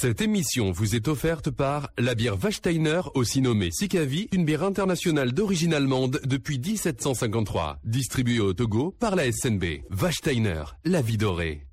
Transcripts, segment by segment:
Cette émission vous est offerte par la bière Wachsteiner, aussi nommée Sikavi, une bière internationale d'origine allemande depuis 1753. Distribuée au Togo par la SNB. Wachsteiner, la vie dorée.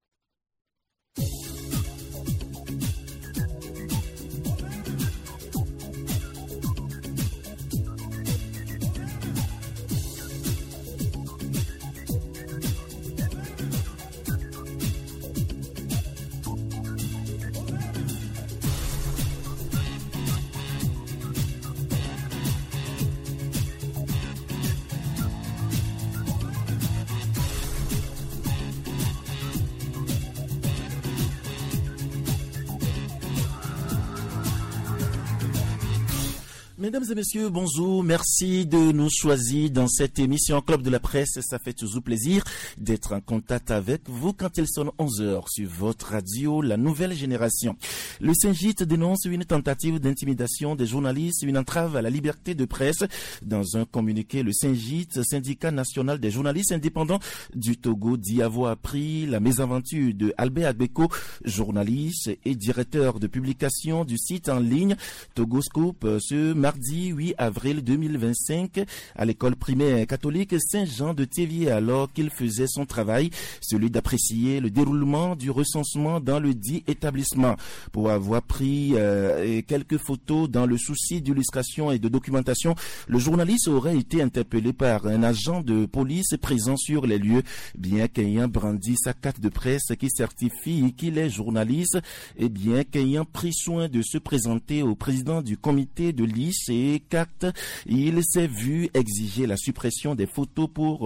Mesdames et messieurs, bonjour. Merci de nous choisir dans cette émission Club de la Presse. Ça fait toujours plaisir d'être en contact avec vous quand il sonne 11h sur votre radio, la nouvelle génération. Le Saint-Gite dénonce une tentative d'intimidation des journalistes, une entrave à la liberté de presse. Dans un communiqué, le Saint-Gite, syndicat national des journalistes indépendants du Togo, dit avoir appris la mésaventure de Albert Agbeko, journaliste et directeur de publication du site en ligne Togoscope, ce mardi 8 avril 2025 à l'école primaire catholique Saint-Jean de Théviers, alors qu'il faisait son travail, celui d'apprécier le déroulement du recensement dans le dit établissement. Pour avoir pris quelques photos dans le souci d'illustration et de documentation, le journaliste aurait été interpellé par un agent de police présent sur les lieux, bien qu'ayant brandi sa carte de presse qui certifie qu'il est journaliste, et bien qu'ayant pris soin de se présenter au président du comité de liste et carte, il s'est vu exiger la suppression des photos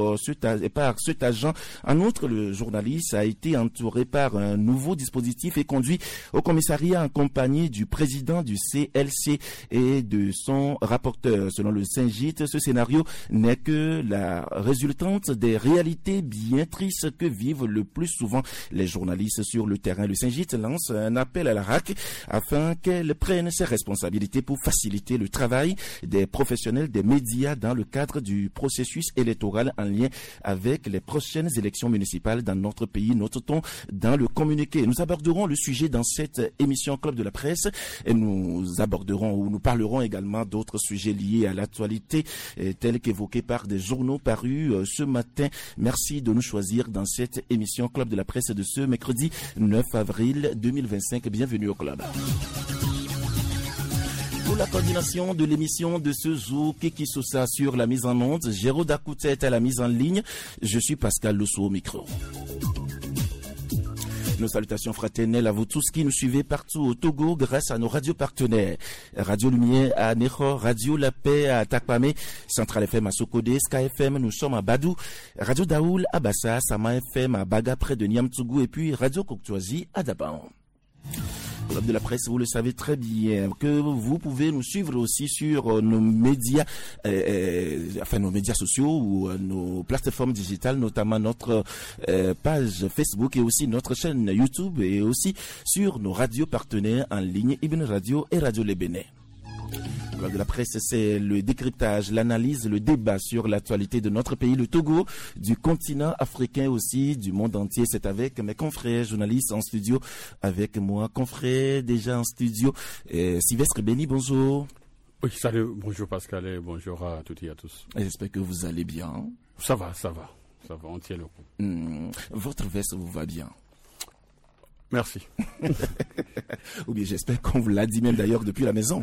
par cet agent. En outre, le journaliste a été entouré par un nouveau dispositif et conduit au commissariat en compagnie du président du CLC et de son rapporteur. Selon le Saint-Gite, ce scénario n'est que la résultante des réalités bien tristes que vivent le plus souvent les journalistes sur le terrain. Le Saint-Gite lance un appel à la RAC afin qu'elle prenne ses responsabilités pour faciliter le travail des professionnels des médias dans le cadre du processus électoral en lien avec les prochaines élections municipales dans notre pays, notons dans le communiqué. Nous aborderons le sujet dans cette émission Club de la Presse et nous parlerons également d'autres sujets liés à l'actualité tels qu'évoqués par des journaux parus ce matin. Merci de nous choisir dans cette émission Club de la Presse de ce mercredi 9 avril 2025. Bienvenue au club. Pour la coordination de l'émission de ce jour, Kiki Sosa sur la mise en onde, Géraud Dakoutet à la mise en ligne, je suis Pascal Losso au micro. Nos salutations fraternelles à vous tous qui nous suivez partout au Togo grâce à nos radios partenaires. Radio Lumière à Neho, Radio La Paix à Takpame, Central FM à Sokodé, Sky FM, nous sommes à Badou, Radio Daoul à Bassa, Sama FM à Baga près de Niamtougou et puis Radio Koktouazi à Daban. Club de la Presse, vous le savez très bien, que vous pouvez nous suivre aussi sur nos médias, nos médias sociaux ou nos plateformes digitales, notamment notre page Facebook et aussi notre chaîne YouTube et aussi sur nos radios partenaires en ligne, Ibn Radio et Radio Les Bénin. Club de la Presse, c'est le décryptage, l'analyse, le débat sur l'actualité de notre pays, le Togo, du continent africain aussi, du monde entier. C'est avec mes confrères journalistes en studio, avec moi, confrère déjà en studio, Sylvestre Béni, bonjour. Oui, salut, bonjour Pascal et bonjour à toutes et à tous. J'espère que vous allez bien. Ça va, on tient le coup. Votre veste vous va bien? Merci. Ou bien j'espère qu'on vous l'a dit même d'ailleurs depuis la maison.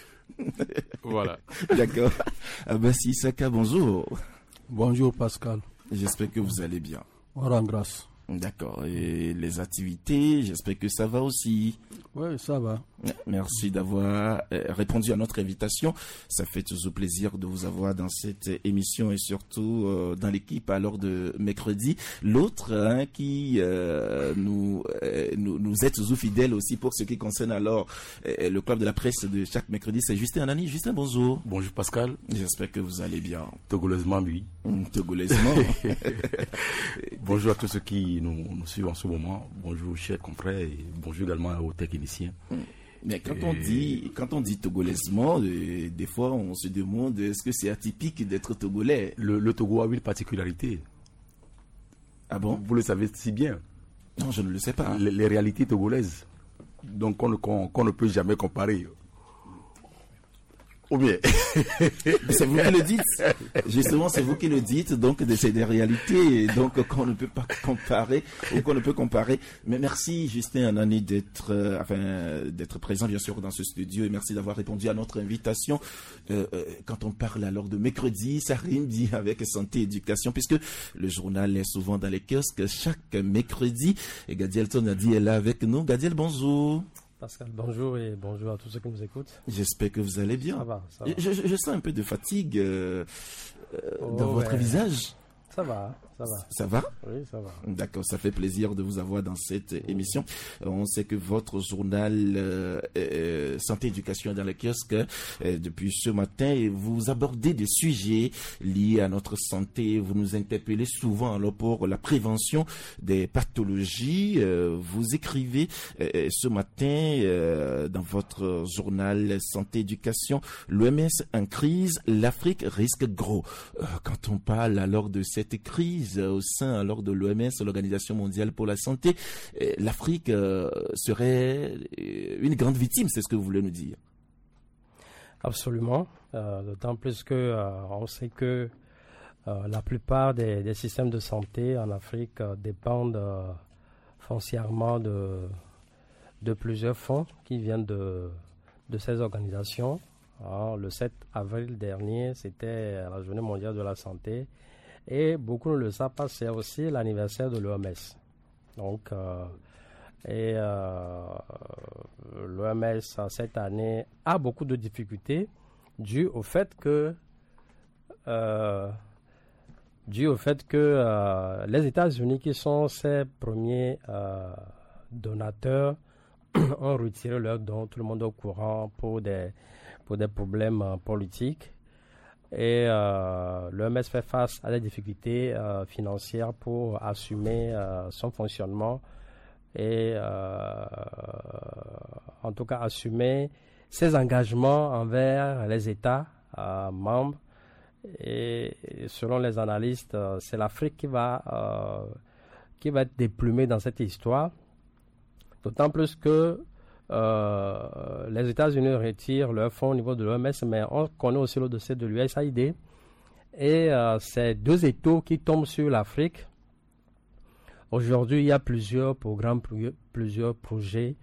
Voilà. D'accord. Abassi Saka, bonjour. Bonjour Pascal. J'espère que vous allez bien. Voilà, grâce. D'accord. Et les activités, j'espère que ça va aussi. Oui, ça va. Merci d'avoir répondu à notre invitation. Ça fait toujours plaisir de vous avoir dans cette émission et surtout dans l'équipe alors de mercredi. L'autre qui nous est toujours fidèle aussi pour ce qui concerne alors le club de la presse de chaque mercredi, c'est Justin Anani. Justin, bonjour. Bonjour Pascal. J'espère que vous allez bien. Togolaisement, oui. Togolaisement. Bonjour à tous ceux qui nous suivent en ce moment. Bonjour chers confrères et bonjour également aux techniciens. Mais quand on dit togolaisement, des fois on se demande est-ce que c'est atypique d'être togolais? Le Togo a une particularité. Ah bon? Vous le savez si bien. Non, je ne le sais pas. Les réalités togolaises. donc qu'on ne peut jamais comparer. Ou bien. C'est vous qui le dites. Justement, c'est vous qui le dites. Donc, c'est des réalités donc qu'on ne peut pas comparer ou qu'on ne peut comparer. Mais merci, Justin Anani, d'être présent, bien sûr, dans ce studio. Et merci d'avoir répondu à notre invitation. Quand on parle alors de mercredi, ça rime dit avec santé et éducation, puisque le journal est souvent dans les kiosques chaque mercredi. Et Gadiel Tonadi est là avec nous. Gadiel, bonjour. Pascal, bonjour et bonjour à tous ceux qui nous écoutent. J'espère que vous allez bien. Ça va. Je sens un peu de fatigue dans votre visage. Ça va. Ça va? Oui, ça va. D'accord, ça fait plaisir de vous avoir dans cette émission. On sait que votre journal Santé Éducation est dans le kiosque depuis ce matin et vous abordez des sujets liés à notre santé. Vous nous interpellez souvent alors pour la prévention des pathologies. Vous écrivez ce matin dans votre journal Santé Éducation, l'OMS en crise, l'Afrique risque gros. Quand on parle alors de cette crise au sein alors de l'OMS, l'Organisation mondiale pour la santé, l'Afrique serait une grande victime, c'est ce que vous voulez nous dire? Absolument, d'autant plus que on sait que la plupart des systèmes de santé en Afrique dépendent foncièrement de plusieurs fonds qui viennent de ces organisations. Alors, le 7 avril dernier, c'était la Journée mondiale de la santé. Et beaucoup ne le savent pas, c'est aussi l'anniversaire de l'OMS. Donc, l'OMS cette année a beaucoup de difficultés dû au fait que les États-Unis, qui sont ses premiers donateurs, ont retiré leurs dons. Tout le monde est au courant pour des problèmes politiques. Et l'OMS fait face à des difficultés financières pour assumer son fonctionnement et en tout cas assumer ses engagements envers les États membres. Et selon les analystes, c'est l'Afrique qui va être déplumée dans cette histoire, d'autant plus que les États-Unis retirent leurs fonds au niveau de l'OMS, mais on connaît aussi le dossier de l'USAID. Et ces deux étaux qui tombent sur l'Afrique. Aujourd'hui, il y a plusieurs programmes, plusieurs projets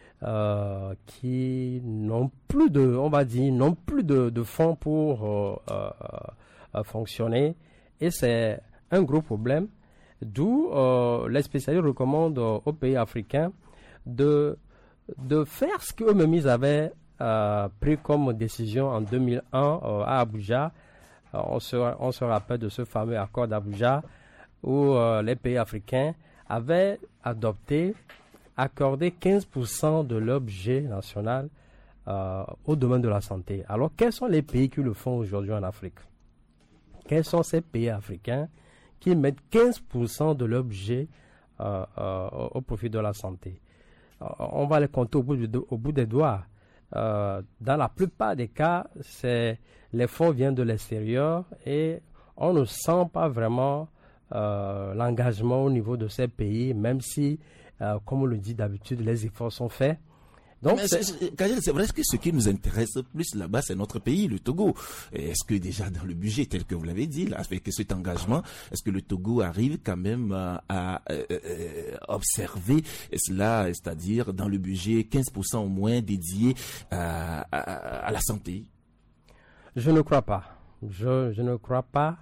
qui n'ont plus de fonds pour fonctionner. Et c'est un gros problème, d'où les spécialistes recommandent aux pays africains de faire ce qu'eux-mêmes avaient pris comme décision en 2001 à Abuja. On se rappelle de ce fameux accord d'Abuja où les pays africains avaient accordé 15% de leur budget national au domaine de la santé. Alors, quels sont les pays qui le font aujourd'hui en Afrique? Quels sont ces pays africains qui mettent 15% de leur budget au profit de la santé? On va les compter au bout des doigts. Dans la plupart des cas, les fonds viennent de l'extérieur et on ne sent pas vraiment l'engagement au niveau de ces pays, même si, comme on le dit d'habitude, les efforts sont faits. Donc, c'est vrai que ce qui nous intéresse plus là-bas, c'est notre pays, le Togo. Est-ce que déjà dans le budget, tel que vous l'avez dit, là, avec cet engagement, est-ce que le Togo arrive quand même à observer cela, c'est-à-dire dans le budget 15% au moins dédié à la santé? Je ne crois pas. Je ne crois pas.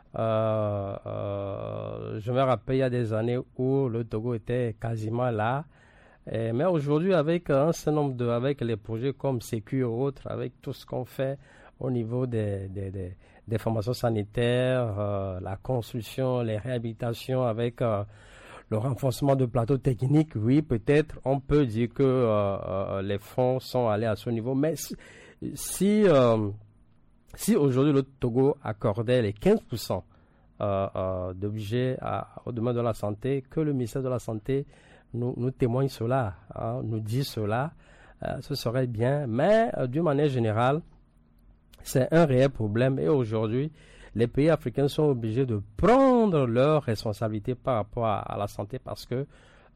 Je me rappelle il y a des années où le Togo était quasiment là. Mais aujourd'hui, avec un certain nombre avec les projets comme Sécu et autres, avec tout ce qu'on fait au niveau des formations sanitaires, la construction, les réhabilitations, avec le renforcement de plateaux techniques, oui, peut-être on peut dire que les fonds sont allés à ce niveau. Mais si aujourd'hui le Togo accordait les 15% de budget au domaine de la santé, que le ministère de la Santé nous témoigne cela, nous dit cela, ce serait bien. Mais d'une manière générale, c'est un réel problème. Et aujourd'hui, les pays africains sont obligés de prendre leurs responsabilités par rapport à la santé parce que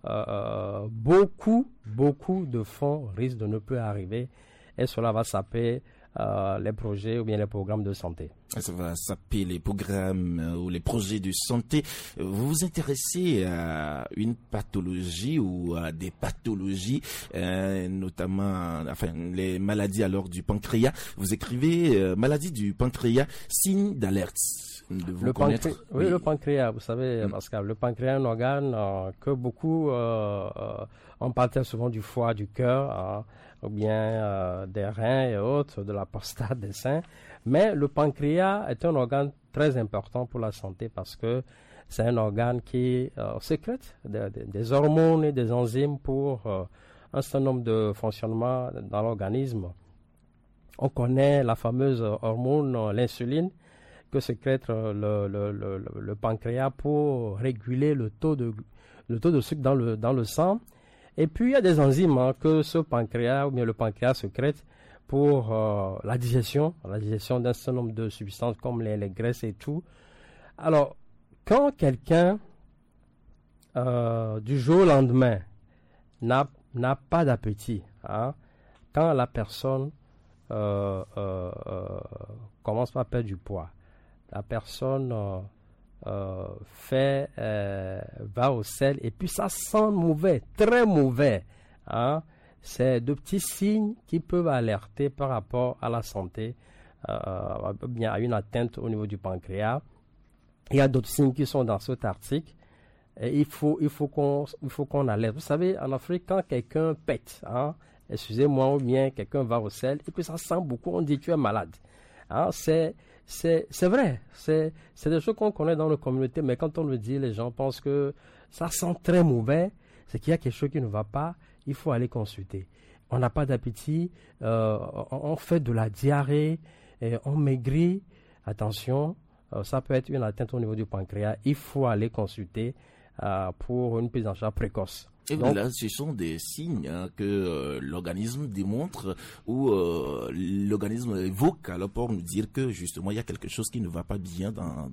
beaucoup de fonds risquent de ne plus arriver et cela va saper les projets ou bien les programmes de santé. Ça va saper les programmes ou les projets de santé. Vous vous intéressez à une pathologie ou à des pathologies, notamment les maladies alors du pancréas. Vous écrivez maladie du pancréas, signe d'alerte. Le pancréas, vous savez, Pascal, le pancréas est un organe que beaucoup, on parle très souvent du foie, du cœur, ou bien des reins et autres, de la prostate, des seins. Mais le pancréas est un organe très important pour la santé parce que c'est un organe qui sécrète des hormones et des enzymes pour un certain nombre de fonctionnements dans l'organisme. On connaît la fameuse hormone, l'insuline, que sécrète le pancréas pour réguler le taux de sucre dans le sang. Et puis il y a des enzymes que ce pancréas ou bien le pancréas sécrète pour la digestion d'un certain nombre de substances comme les graisses et tout. Alors, quand quelqu'un du jour au lendemain n'a pas d'appétit, quand la personne commence à perdre du poids, la personne va au sel et puis ça sent mauvais, très mauvais. C'est de petits signes qui peuvent alerter par rapport à la santé, bien à une atteinte au niveau du pancréas. Il y a d'autres signes qui sont dans cet article. Et il faut qu'on alerte. Vous savez, en Afrique, quand quelqu'un pète, excusez-moi, ou bien quelqu'un va au sel et puis ça sent beaucoup, on dit tu es malade. C'est vrai, c'est des choses qu'on connaît dans nos communautés, mais quand on le dit, les gens pensent que ça sent très mauvais, c'est qu'il y a quelque chose qui ne va pas, il faut aller consulter. On n'a pas d'appétit, on fait de la diarrhée, et on maigrit, attention, ça peut être une atteinte au niveau du pancréas, il faut aller consulter pour une prise en charge précoce. Et donc, là, ce sont des signes que l'organisme démontre ou l'organisme évoque alors pour nous dire que justement il y a quelque chose qui ne va pas bien dans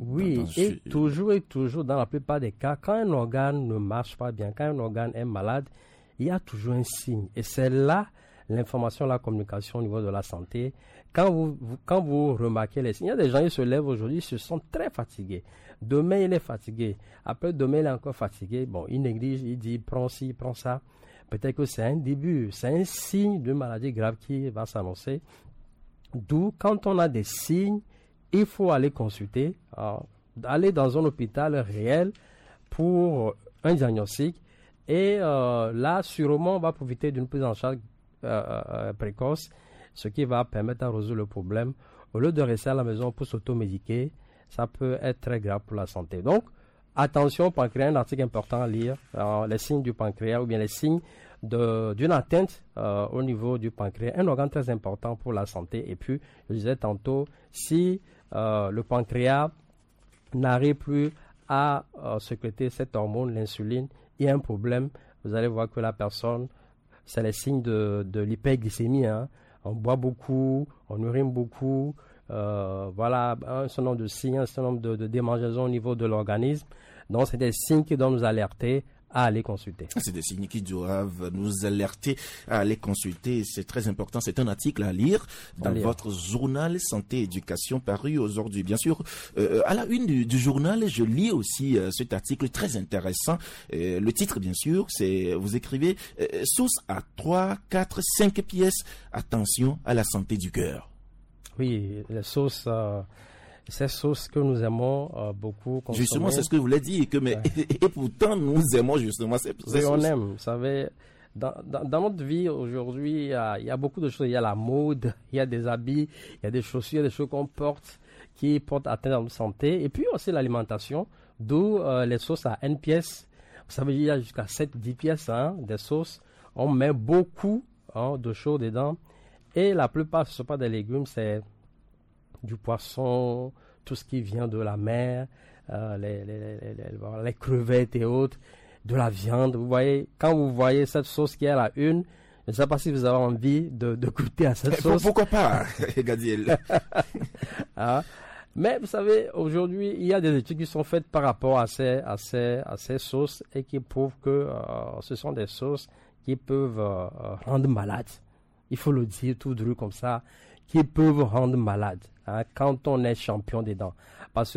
toujours dans la plupart des cas, quand un organe ne marche pas bien, quand un organe est malade, il y a toujours un signe. Et c'est là l'information, la communication au niveau de la santé. Quand vous remarquez les signes, il y a des gens qui se lèvent aujourd'hui, ils se sentent très fatigués. Demain, il est fatigué. Après, demain, il est encore fatigué. Bon, il néglige, il dit, prends ci, prends ça. Peut-être que c'est un début, c'est un signe de maladie grave qui va s'annoncer. D'où, quand on a des signes, il faut aller consulter, aller dans un hôpital réel pour un diagnostic. Et là, sûrement, on va profiter d'une prise en charge précoce, ce qui va permettre de résoudre le problème. Au lieu de rester à la maison pour s'automédiquer, ça peut être très grave pour la santé. Donc, attention au pancréas, un article important à lire, les signes du pancréas ou bien les signes d'une atteinte au niveau du pancréas, un organe très important pour la santé. Et puis, je disais tantôt, si le pancréas n'arrive plus à sécréter cette hormone, l'insuline, il y a un problème. Vous allez voir que la personne, c'est les signes de l'hyperglycémie. On boit beaucoup, on urine beaucoup. Voilà un certain nombre de signes, un certain nombre de démangeaisons au niveau de l'organisme. Donc, c'est des signes qui doivent nous alerter à aller consulter. C'est des signes qui doivent nous alerter à aller consulter. C'est très important. C'est un article à lire dans votre journal Santé Éducation paru aujourd'hui. Bien sûr, à la une du journal, je lis aussi cet article très intéressant. Le titre, bien sûr, c'est, vous écrivez, source à 3, 4, 5 pièces. Attention à la santé du cœur. Oui, les sauces, ces sauces que nous aimons beaucoup consommer. Justement, c'est ce que je voulais dire, et pourtant nous aimons justement ces sauces. On aime, vous savez, dans notre vie aujourd'hui, il y a beaucoup de choses. Il y a la mode, il y a des habits, il y a des chaussures, il y a des choses qu'on porte qui portent atteinte à notre santé. Et puis aussi l'alimentation, d'où les sauces à N pièces. Vous savez, il y a jusqu'à 7-10 pièces des sauces. On met beaucoup de choses dedans. Et la plupart, ce ne sont pas des légumes, c'est du poisson, tout ce qui vient de la mer, les crevettes et autres, de la viande. Vous voyez, quand vous voyez cette sauce qui est à la une, je ne sais pas si vous avez envie de goûter à cette sauce. Pourquoi pas, Gadiel? Mais vous savez, aujourd'hui, il y a des études qui sont faites par rapport à ces sauces et qui prouvent que ce sont des sauces qui peuvent rendre malade. Il faut le dire tout droit comme ça, qui peuvent rendre malade quand on est champion dedans. Parce que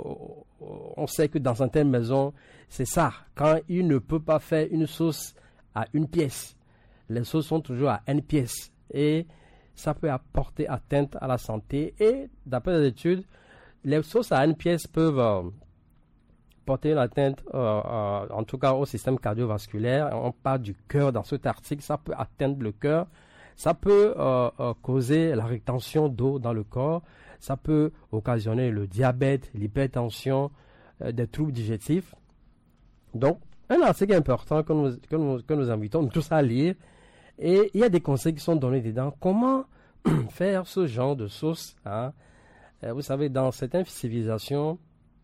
on sait que dans certaines maisons, c'est ça. Quand il ne peut pas faire une sauce à une pièce, les sauces sont toujours à une pièce. Et ça peut apporter atteinte à la santé. Et d'après les études, les sauces à une pièce peuvent porter une atteinte, en tout cas au système cardiovasculaire. On parle du cœur dans cet article. Ça peut atteindre le cœur. Ça peut causer la rétention d'eau dans le corps. Ça peut occasionner le diabète, l'hypertension, des troubles digestifs. Donc, un article important que nous invitons tous à lire. Et il y a des conseils qui sont donnés dedans. Comment faire ce genre de sauce, Vous savez, dans certaines civilisations,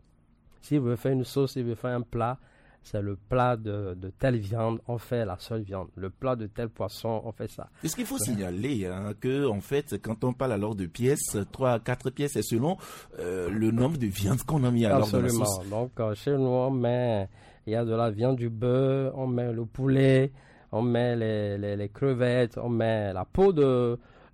si vous voulez faire une sauce, si vous voulez faire un plat, c'est le plat de telle viande, on fait la seule viande. Le plat de tel poisson, on fait ça. Est-ce qu'il faut signaler que, en fait, quand on parle alors de pièces, 3 à 4 pièces, c'est selon le nombre de viandes qu'on a mis alors dans la sauce? Donc, chez nous, il y a de la viande, du bœuf, on met le poulet, on met les crevettes, on met la peau de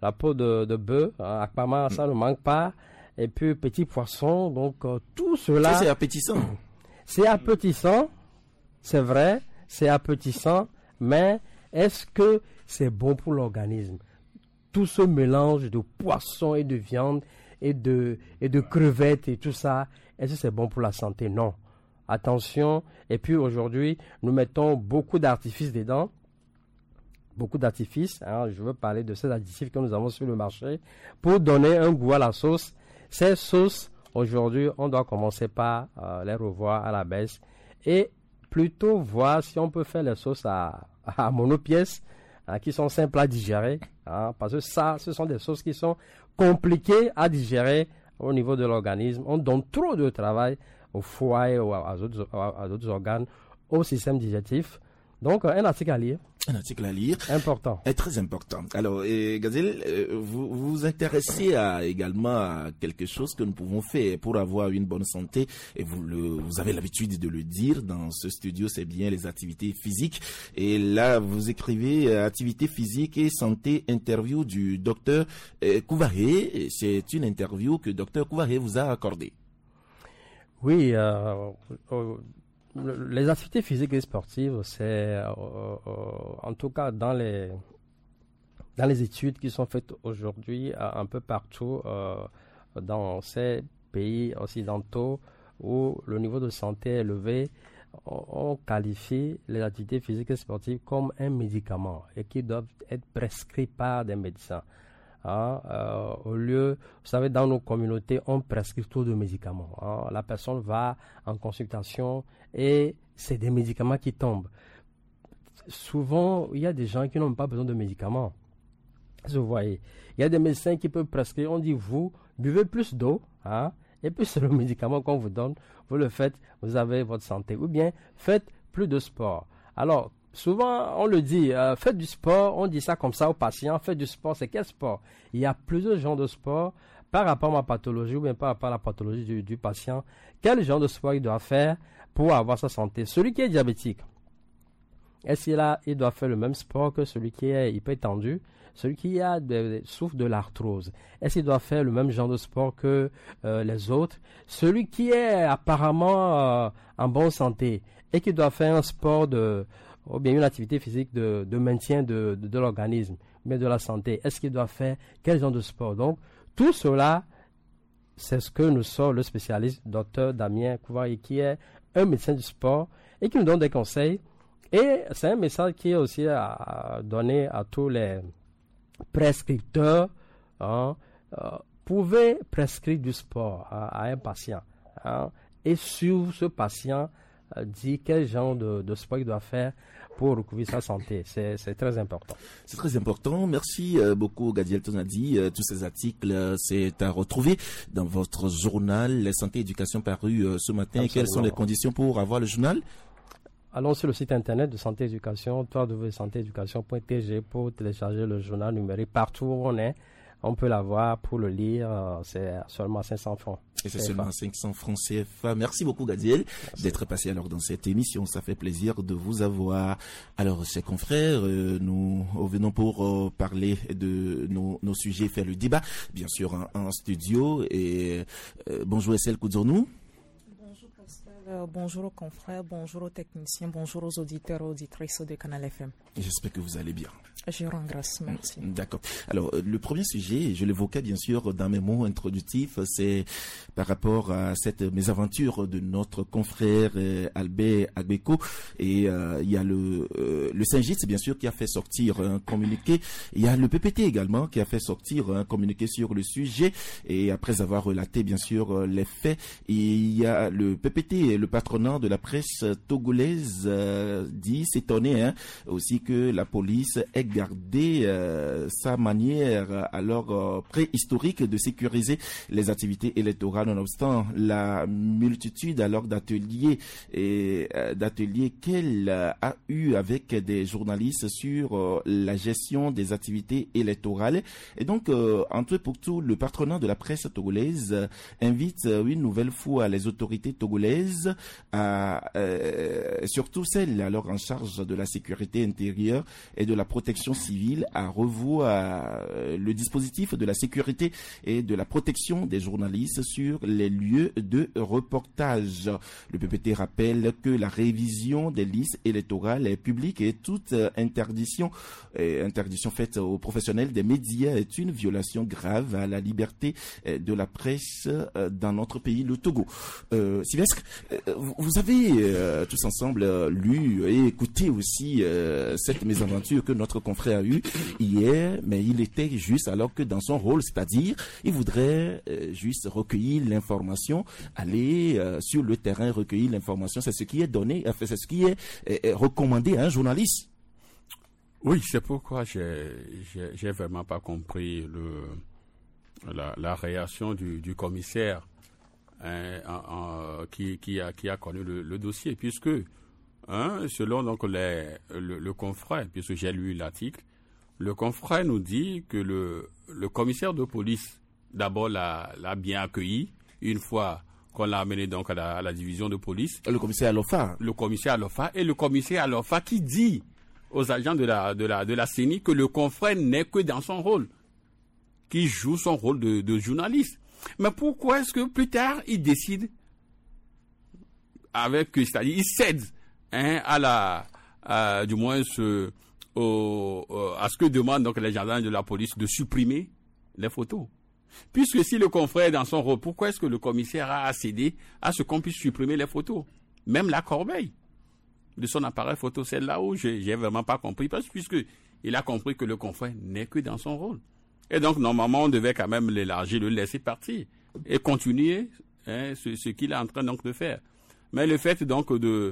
bœuf. Apparemment, ça ne manque pas. Et puis, petit poisson. Donc, tout cela... Ça, c'est appétissant. C'est appétissant, c'est vrai, c'est appétissant, mais est-ce que c'est bon pour l'organisme? Tout ce mélange de poisson et de viande et de crevettes et tout ça, est-ce que c'est bon pour la santé? Non. Attention. Et puis, aujourd'hui, nous mettons beaucoup d'artifices dedans. Beaucoup d'artifices. Je veux parler de ces additifs que nous avons sur le marché pour donner un goût à la sauce. Ces sauces, aujourd'hui, on doit commencer par les revoir à la baisse et plutôt voir si on peut faire les sauces à monopièce qui sont simples à digérer. Parce que ce sont des sauces qui sont compliquées à digérer au niveau de l'organisme. On donne trop de travail au foie et à d'autres organes, au système digestif. Donc, un article à lire. Un article à lire. Important. Très important. Alors, Gazelle, vous vous intéressez également à quelque chose que nous pouvons faire pour avoir une bonne santé. Et vous avez l'habitude de le dire dans ce studio, c'est bien les activités physiques. Et là, vous écrivez activités physiques et santé, interview du docteur Kouvaré. C'est une interview que docteur Kouvaré vous a accordée. Oui, les activités physiques et sportives, c'est en tout cas dans les études qui sont faites aujourd'hui un peu partout dans ces pays occidentaux où le niveau de santé est élevé, on qualifie les activités physiques et sportives comme un médicament et qui doivent être prescrits par des médecins. Au lieu, vous savez, dans nos communautés, on prescrit trop de médicaments. La personne va en consultation et c'est des médicaments qui tombent. Souvent, il y a des gens qui n'ont pas besoin de médicaments. Vous voyez, il y a des médecins qui peuvent prescrire. On dit, vous buvez plus d'eau, et puis c'est le médicament qu'on vous donne. Vous le faites, vous avez votre santé. Ou bien, faites plus de sport. Alors, souvent, on le dit, faites du sport, on dit ça comme ça aux patients, faites du sport, c'est quel sport? Il y a plusieurs genres de sport par rapport à ma pathologie ou bien par rapport à la pathologie du patient. Quel genre de sport il doit faire pour avoir sa santé? Celui qui est diabétique, est-ce qu'il doit faire le même sport que celui qui est hypertendu? Celui qui souffre de l'arthrose, est-ce qu'il doit faire le même genre de sport que les autres? Celui qui est apparemment en bonne santé et qui doit faire un sport ou bien une activité physique de maintien de l'organisme, mais de la santé, est-ce qu'il doit faire quel genre de sport? Donc, tout cela, c'est ce que nous sort le spécialiste, Dr Damien Kouvaré, qui est un médecin du sport et qui nous donne des conseils. Et c'est un message qui est aussi donné à tous les prescripteurs. Pouvez prescrire du sport à un patient. Et sur ce patient, dit quel genre de sport il doit faire pour recouvrir sa santé. C'est très important. C'est très important. Merci beaucoup, Gadiel Tonadi. Tous ces articles, c'est à retrouver dans votre journal La Santé et Éducation paru ce matin. Absolument. Quelles sont les conditions pour avoir le journal? Allons sur le site internet de Santé Éducation, www.santééducation.tg pour télécharger le journal numérique partout où on est. on peut l'avoir pour le lire, c'est seulement 500 francs. Et c'est seulement 500 francs CFA. Merci beaucoup, Gadiel, d'être passé alors dans cette émission. Ça fait plaisir de vous avoir. Alors, chers confrères, nous venons pour parler de nos sujets, faire le débat, bien sûr, en studio. Et bonjour, Estelle Koudzornou. Bonjour, Pascal. Bonjour aux confrères, bonjour aux techniciens, bonjour aux auditeurs et auditrices de Canal FM. J'espère que vous allez bien. Je rends grâce, merci. D'accord. Alors, le premier sujet, je l'évoquais bien sûr dans mes mots introductifs, c'est par rapport à cette mésaventure de notre confrère Albert Agbeko. Et il y a le Saint-Gitz, bien sûr, qui a fait sortir un communiqué. Il y a le PPT également qui a fait sortir un communiqué sur le sujet. Et après avoir relaté, bien sûr, les faits, il y a le PPT et le patronat de la presse togolaise dit s'étonner aussi que la police ait gardé sa manière alors préhistorique de sécuriser les activités électorales, nonobstant la multitude alors d'ateliers qu'elle a eu avec des journalistes sur la gestion des activités électorales. Et donc, entre et pour tout, le patronat de la presse togolaise invite une nouvelle fois les autorités togolaises surtout celles alors en charge de la sécurité intérieure et de la protection civile à revoir le dispositif de la sécurité et de la protection des journalistes sur les lieux de reportage. Le PPT rappelle que la révision des listes électorales est publique et toute interdiction faite aux professionnels des médias est une violation grave à la liberté de la presse dans notre pays, le Togo. Sylvestre, vous avez tous ensemble lu et écouté aussi cette mésaventure que notre confrère a eue hier, mais il était juste alors que dans son rôle, c'est-à-dire il voudrait juste recueillir l'information, aller sur le terrain recueillir l'information. C'est ce qui est donné, c'est ce qui est recommandé à un journaliste. Oui, c'est pourquoi j'ai vraiment pas compris la réaction du commissaire qui a connu le dossier, puisque selon donc le confrère, puisque j'ai lu l'article, le confrère nous dit que le commissaire de police d'abord l'a bien accueilli une fois qu'on l'a amené donc à la division de police. Le commissaire Alofa. Le commissaire Alofa et le commissaire Alofa qui dit aux agents de la CENI que le confrère n'est que dans son rôle, qui joue son rôle de journaliste. Mais pourquoi est-ce que plus tard il décide c'est-à-dire il cède du moins à ce que demandent donc les gendarmes de la police de supprimer les photos. Puisque si le confrère est dans son rôle, pourquoi est-ce que le commissaire a cédé à ce qu'on puisse supprimer les photos? Même la corbeille de son appareil photo, c'est là où j'ai vraiment pas compris, puisque il a compris que le confrère n'est que dans son rôle. Et donc, normalement, on devait quand même l'élargir, le laisser partir et continuer ce qu'il est en train donc de faire. Mais le fait donc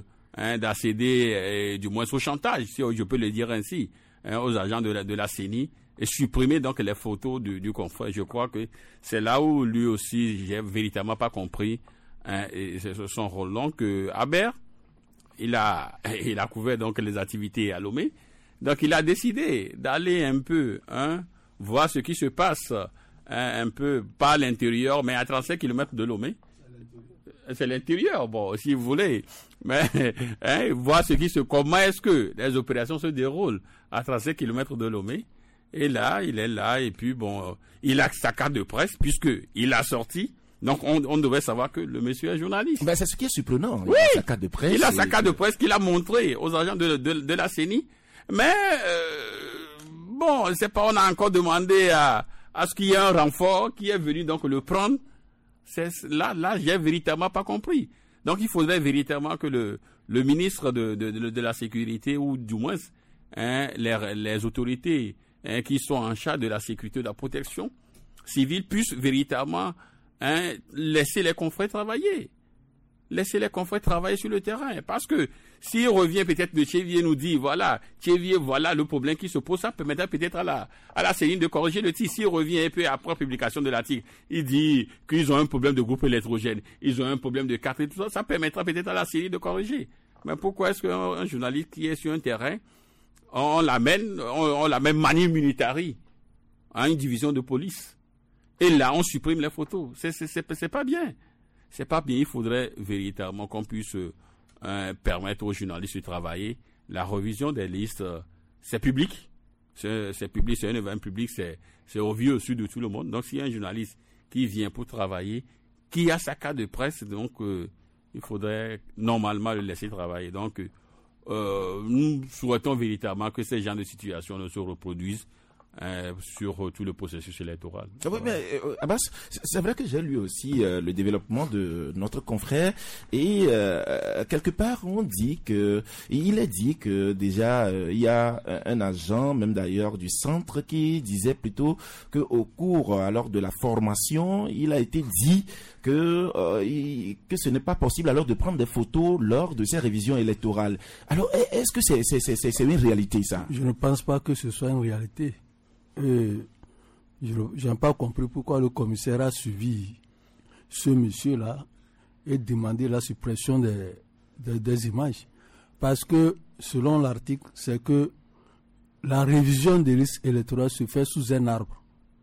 d'accéder du moins au chantage, si je peux le dire ainsi, aux agents de la CENI et supprimer donc les photos du confrère, je crois que c'est là où lui aussi j'ai véritablement pas compris son rôle. Donc Albert, il a couvert donc les activités à Lomé, donc il a décidé d'aller un peu voir ce qui se passe un peu pas à l'intérieur mais à 35 km de Lomé. C'est l'intérieur, bon, si vous voulez, mais voir comment est-ce que les opérations se déroulent à 35 km de Lomé. Et là, il est là, et puis bon, il a sa carte de presse, puisqu'il a sorti. Donc, on devait savoir que le monsieur est journaliste. Ben, c'est ce qui est surprenant. Oui, il a sa carte de presse. Il a sa carte de presse qu'il a montrée aux agents de la CENI. Mais, bon, c'est pas, on a encore demandé à ce qu'il y ait un renfort qui est venu donc le prendre. Là, j'ai véritablement pas compris. Donc, il faudrait véritablement que le ministre de la Sécurité, ou du moins les autorités qui sont en charge de la sécurité, de la protection civile, puissent véritablement laisser les confrères travailler. Laisser les confrères travailler sur le terrain. Parce que s'il revient peut-être de Tchévier nous dit, voilà le problème qui se pose, ça permettra peut-être à la CENI de corriger le tir. S'il revient un peu après publication de l'article, il dit qu'ils ont un problème de groupe électrogène, ils ont un problème de carte et tout ça, ça permettra peut-être à la CENI de corriger. Mais pourquoi est-ce qu'un journaliste qui est sur un terrain, on l'amène manu militari, à une division de police. Et là, on supprime les photos. C'est pas bien. C'est pas bien. Il faudrait véritablement qu'on puisse permettre aux journalistes de travailler. La révision des listes, c'est public. C'est public, c'est un événement public, c'est au vu au sud de tout le monde. Donc, s'il y a un journaliste qui vient pour travailler, qui a sa carte de presse, donc il faudrait normalement le laisser travailler. Donc, nous souhaitons véritablement que ces genres de situations ne se reproduisent sur tout le processus électoral. Oui, mais Abbas, c'est vrai que j'ai lu aussi le développement de notre confrère et quelque part il est dit que déjà il y a un agent, même d'ailleurs du centre, qui disait plutôt que au cours alors de la formation, il a été dit que ce n'est pas possible alors de prendre des photos lors de ces révisions électorales. Alors est-ce que c'est une réalité ça? Je ne pense pas que ce soit une réalité. Je n'ai pas compris pourquoi le commissaire a suivi ce monsieur-là et demandé la suppression des images. Parce que, selon l'article, c'est que la révision des listes électorales se fait sous un arbre.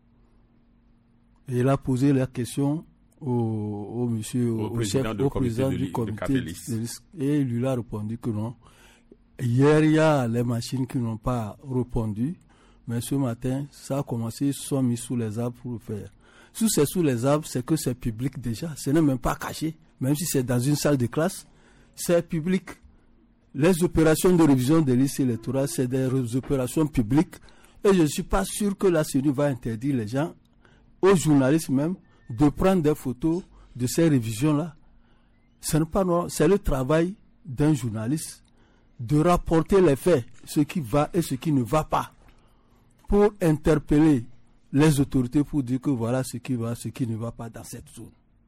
Et il a posé la question au président du comité de listes. Et il lui a répondu que non. Hier, il y a les machines qui n'ont pas répondu. Mais ce matin, ça a commencé, ils se sont mis sous les arbres pour le faire. Si c'est sous les arbres, c'est que c'est public déjà. Ce n'est même pas caché. Même si c'est dans une salle de classe, c'est public. Les opérations de révision des listes électorales, c'est des opérations publiques. Et je ne suis pas sûr que la CENI va interdire les gens, aux journalistes même, de prendre des photos de ces révisions-là. Ce n'est pas normal. C'est le travail d'un journaliste de rapporter les faits, ce qui va et ce qui ne va pas, pour interpeller les autorités pour dire que voilà ce qui va, ce qui ne va pas dans cette zone.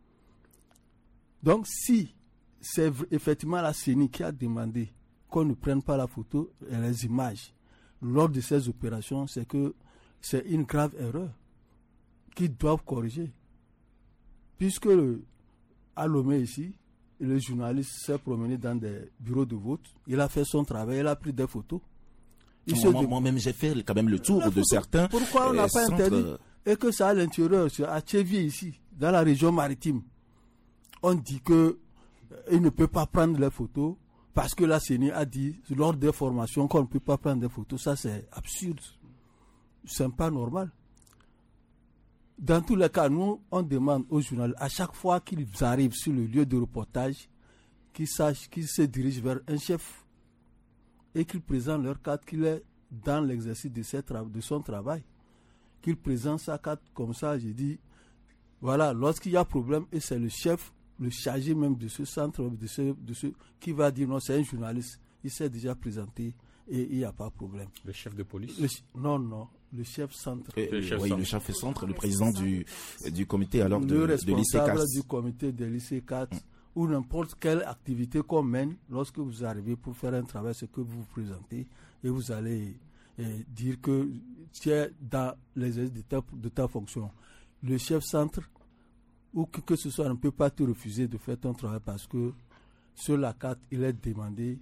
Donc si c'est effectivement la CENI qui a demandé qu'on ne prenne pas la photo et les images lors de ces opérations, c'est que c'est une grave erreur qu'ils doivent corriger. Puisque à Lomé ici, le journaliste s'est promené dans des bureaux de vote, il a fait son travail, il a pris des photos. Moi-même, j'ai fait quand même le tour de certains. Pourquoi on n'a pas interdit? Et que ça à l'intérieur, à Tchévier ici, dans la région maritime, on dit qu'il ne peut pas prendre les photos parce que la CENI a dit lors des formations qu'on ne peut pas prendre des photos. Ça, c'est absurde. C'est pas normal. Dans tous les cas, nous, on demande aux journalistes, à chaque fois qu'ils arrivent sur le lieu de reportage, qu'ils sachent qu'ils se dirigent vers un chef et qu'ils présentent leur carte, qu'il est dans l'exercice de son travail, qu'il présente sa carte comme ça. J'ai dit, voilà, lorsqu'il y a problème, et c'est le chef, le chargé même de ce centre, qui va dire non, c'est un journaliste, il s'est déjà présenté et il n'y a pas de problème. Le chef de police? Non, le chef centre. Le chef centre, le président du comité alors de lycée 4. Le responsable du comité de lycée 4. Ou n'importe quelle activité qu'on mène, lorsque vous arrivez pour faire un travail, c'est que vous vous présentez et vous allez dire que tu es dans l'exercice de ta fonction. Le chef centre, ou que ce soit, ne peut pas te refuser de faire ton travail parce que sur la carte, il est demandé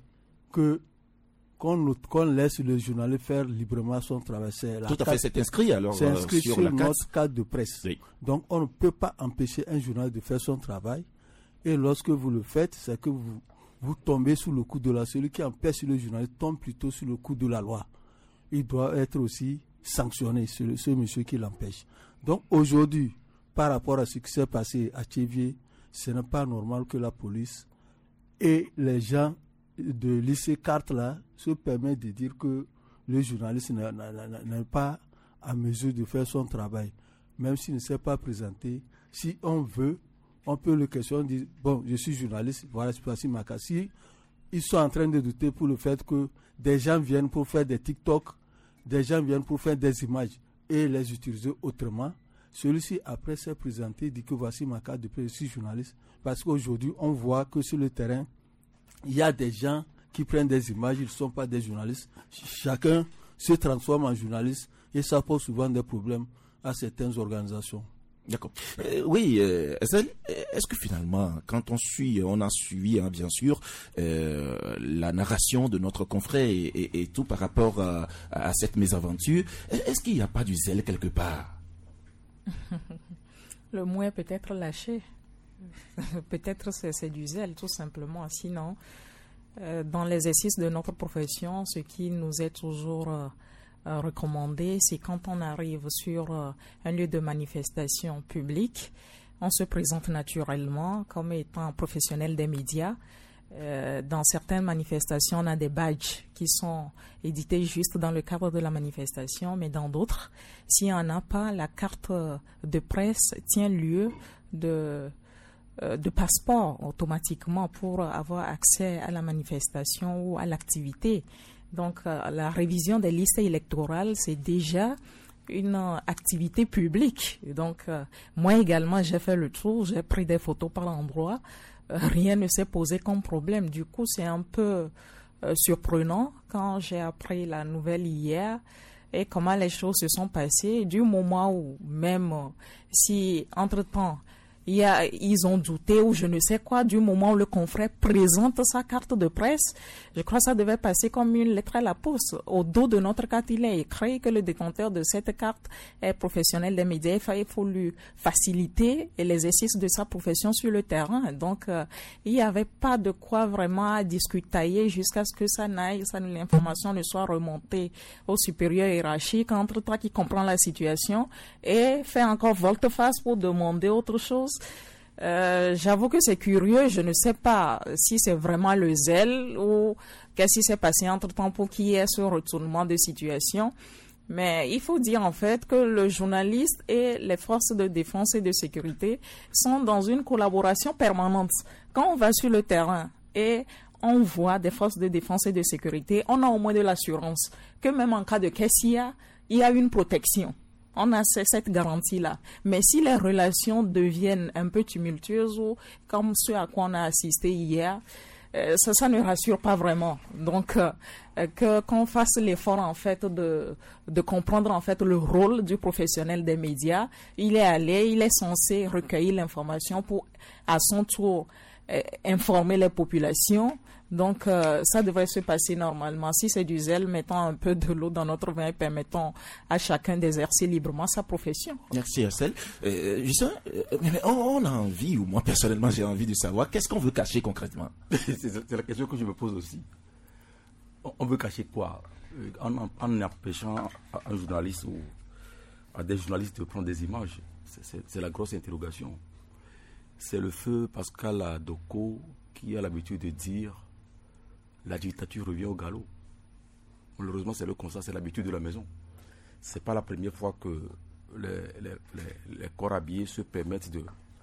qu'on laisse le journaliste faire librement son travail. C'est inscrit alors c'est inscrit sur notre carte de presse. Oui. Donc on ne peut pas empêcher un journaliste de faire son travail. Et lorsque vous le faites, c'est que vous tombez sous le coup de la... Celui qui empêche le journaliste tombe plutôt sous le coup de la loi. Il doit être aussi sanctionné, ce monsieur qui l'empêche. Donc aujourd'hui, par rapport à ce qui s'est passé à Tchévier, ce n'est pas normal que la police et les gens de lycée carte là se permettent de dire que le journaliste n'est pas à mesure de faire son travail. Même s'il ne s'est pas présenté, si on veut, on peut le questionner, dire, bon, je suis journaliste, voilà, c'est passé ma carte. Si ils sont en train de douter pour le fait que des gens viennent pour faire des TikTok, des gens viennent pour faire des images et les utiliser autrement, celui-ci, après s'est présenté, dit que voici ma carte de presse, je suis journaliste. Parce qu'aujourd'hui, on voit que sur le terrain, il y a des gens qui prennent des images, ils ne sont pas des journalistes. Chacun se transforme en journaliste et ça pose souvent des problèmes à certaines organisations. D'accord. Oui, est-ce que finalement, quand on a suivi, hein, bien sûr, la narration de notre confrère et tout par rapport à cette mésaventure, est-ce qu'il n'y a pas du zèle quelque part? Le mot est peut-être lâché. Peut-être c'est du zèle, tout simplement. Sinon, dans l'exercice de notre profession, ce qui nous est toujours recommandé, c'est quand on arrive sur un lieu de manifestation publique, on se présente naturellement comme étant professionnel des médias. Dans certaines manifestations, on a des badges qui sont édités juste dans le cadre de la manifestation, mais dans d'autres, s'il n'y en a pas, la carte de presse tient lieu de passeport automatiquement pour avoir accès à la manifestation ou à l'activité. Donc, la révision des listes électorales, c'est déjà une activité publique. Donc, moi également, j'ai fait le tour, j'ai pris des photos par l'endroit. Rien ne s'est posé comme problème. Du coup, c'est un peu surprenant quand j'ai appris la nouvelle hier et comment les choses se sont passées. Du moment où même si, entre-temps, ils ont douté ou je ne sais quoi, du moment où le confrère présente sa carte de presse, je crois que ça devait passer comme une lettre à la poste. Au dos de notre carte, il est écrit que le détenteur de cette carte est professionnel des médias. Il faut lui faciliter l'exercice de sa profession sur le terrain. Donc, il n'y avait pas de quoi vraiment discutailler jusqu'à ce que l'information ne soit remontée au supérieur hiérarchique, entre-temps qui comprend la situation et fait encore volte-face pour demander autre chose. J'avoue que c'est curieux, je ne sais pas si c'est vraiment le zèle ou qu'est-ce qui s'est passé entre-temps pour qu'il y ait ce retournement de situation. Mais il faut dire en fait que le journaliste et les forces de défense et de sécurité sont dans une collaboration permanente. Quand on va sur le terrain et on voit des forces de défense et de sécurité, on a au moins de l'assurance que même en cas de caissière, il y a une protection. On a cette garantie-là. Mais si les relations deviennent un peu tumultueuses ou comme ce à quoi on a assisté hier, ça ne rassure pas vraiment. Donc, qu'on fasse l'effort en fait de comprendre en fait le rôle du professionnel des médias. Il est censé recueillir l'information pour à son tour informer les populations. Donc, ça devrait se passer normalement. Si c'est du zèle, mettons un peu de l'eau dans notre vin et permettons à chacun d'exercer librement sa profession. Merci, Marcel. Justin, mais on a envie, ou moi personnellement j'ai envie de savoir, qu'est-ce qu'on veut cacher concrètement? C'est la question que je me pose aussi. On veut cacher quoi? En empêchant un journaliste ou à des journalistes de prendre des images, c'est la grosse interrogation. C'est le feu Pascal Adoko qui a l'habitude de dire la dictature revient au galop. Malheureusement, c'est le constat, c'est l'habitude de la maison. Ce n'est pas la première fois que les corps habillés se permettent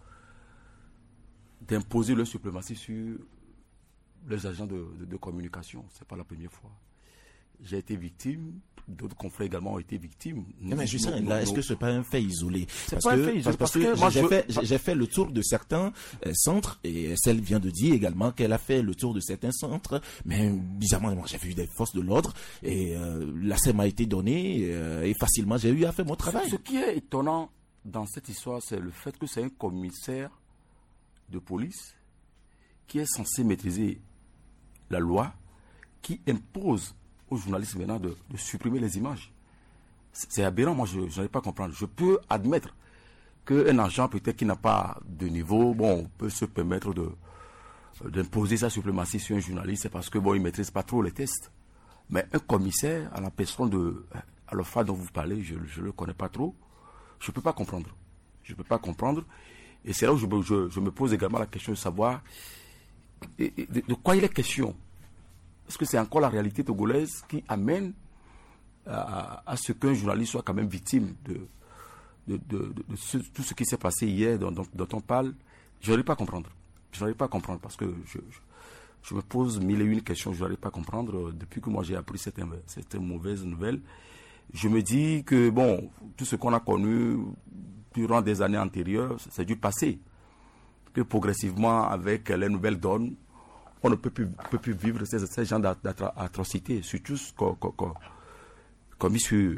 d'imposer leur suprématie sur les agents de communication. Ce n'est pas la première fois. J'ai été victime, d'autres confrères également ont été victimes. Mais Justin, là, est-ce que ce n'est pas un fait isolé? C'est pas un fait isolé. Parce que moi, j'ai fait le tour de certains centres, et celle vient de dire également qu'elle a fait le tour de certains centres, mais bizarrement, moi, j'ai vu des forces de l'ordre, et l'accès m'a été donné, et facilement, j'ai eu à faire mon travail. Ce qui est étonnant dans cette histoire, c'est le fait que c'est un commissaire de police qui est censé maîtriser la loi, qui impose aux journalistes maintenant de supprimer les images. C'est aberrant, moi je n'arrive pas à comprendre. Je peux admettre qu'un agent peut-être qui n'a pas de niveau, peut se permettre d'imposer sa suprématie sur un journaliste, c'est parce que il ne maîtrise pas trop les tests. Mais un commissaire, à la personne de Alpha dont vous parlez, je ne le connais pas trop, je ne peux pas comprendre. Je ne peux pas comprendre. Et c'est là où je me pose également la question de savoir de quoi il est question. Est-ce que c'est encore la réalité togolaise qui amène à ce qu'un journaliste soit quand même victime de tout ce qui s'est passé hier dont on parle? Je n'arrive pas à comprendre. Je n'arrive pas à comprendre parce que je me pose mille et une questions. Je n'arrive pas à comprendre. Depuis que moi j'ai appris cette mauvaise nouvelle, je me dis que tout ce qu'on a connu durant des années antérieures, c'est du passé. Que progressivement, avec les nouvelles donnes, on ne peut plus vivre ces genres d'atrocités, surtout commis sur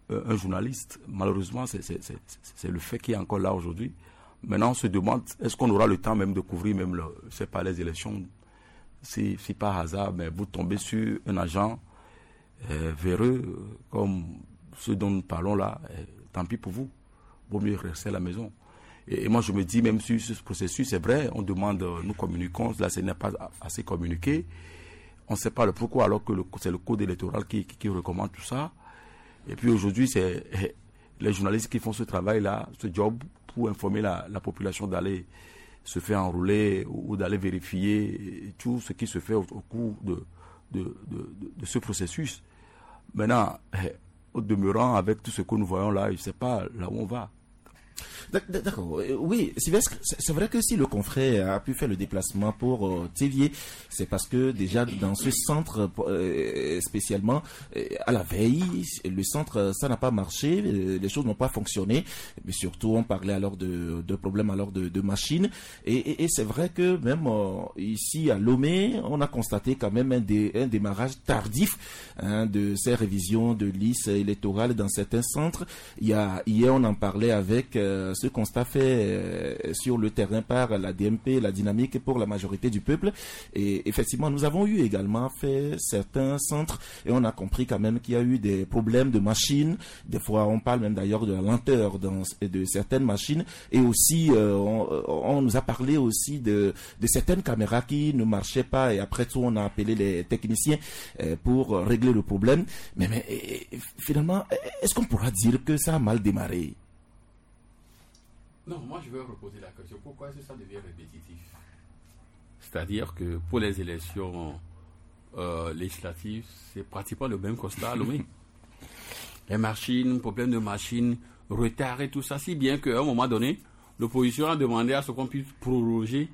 un journaliste. Malheureusement, c'est le fait qui est encore là aujourd'hui. Maintenant, on se demande, est-ce qu'on aura le temps même de couvrir même les élections? Si par hasard, mais vous tombez sur un agent véreux, comme ceux dont nous parlons là, tant pis pour vous. Vaut mieux rester à la maison. Et moi, je me dis, même sur ce processus, c'est vrai, on demande, nous communiquons, là, ce n'est pas assez communiqué. On ne sait pas le pourquoi, alors que c'est le code électoral qui recommande tout ça. Et puis aujourd'hui, c'est les journalistes qui font ce travail-là, ce job, pour informer la population d'aller se faire enrôler ou d'aller vérifier tout ce qui se fait au cours de ce processus. Maintenant, au demeurant, avec tout ce que nous voyons là, je ne sais pas là où on va. D'accord. Oui, Sylvestre, c'est vrai que si le confrère a pu faire le déplacement pour Théviers, c'est parce que déjà dans ce centre, spécialement à la veille, le centre, ça n'a pas marché, les choses n'ont pas fonctionné, mais surtout on parlait alors de problèmes alors de machines, et c'est vrai que même ici à Lomé, on a constaté quand même un démarrage tardif de ces révisions de listes électorales dans certains centres. Hier on en parlait avec ce constat fait sur le terrain par la DMP, la dynamique pour la majorité du peuple. Et effectivement, nous avons eu également fait certains centres et on a compris quand même qu'il y a eu des problèmes de machines. Des fois, on parle même d'ailleurs de la lenteur de certaines machines. Et aussi, on nous a parlé aussi de certaines caméras qui ne marchaient pas. Et après tout, on a appelé les techniciens pour régler le problème. Mais finalement, est-ce qu'on pourra dire que ça a mal démarré? Non, moi je vais reposer la question. Pourquoi est-ce que ça devient répétitif? C'est-à-dire que pour les élections législatives, c'est pratiquement le même constat à Lomé. Les machines, problème de machines, retard et tout ça, si bien qu'à un moment donné, l'opposition a demandé à ce qu'on puisse proroger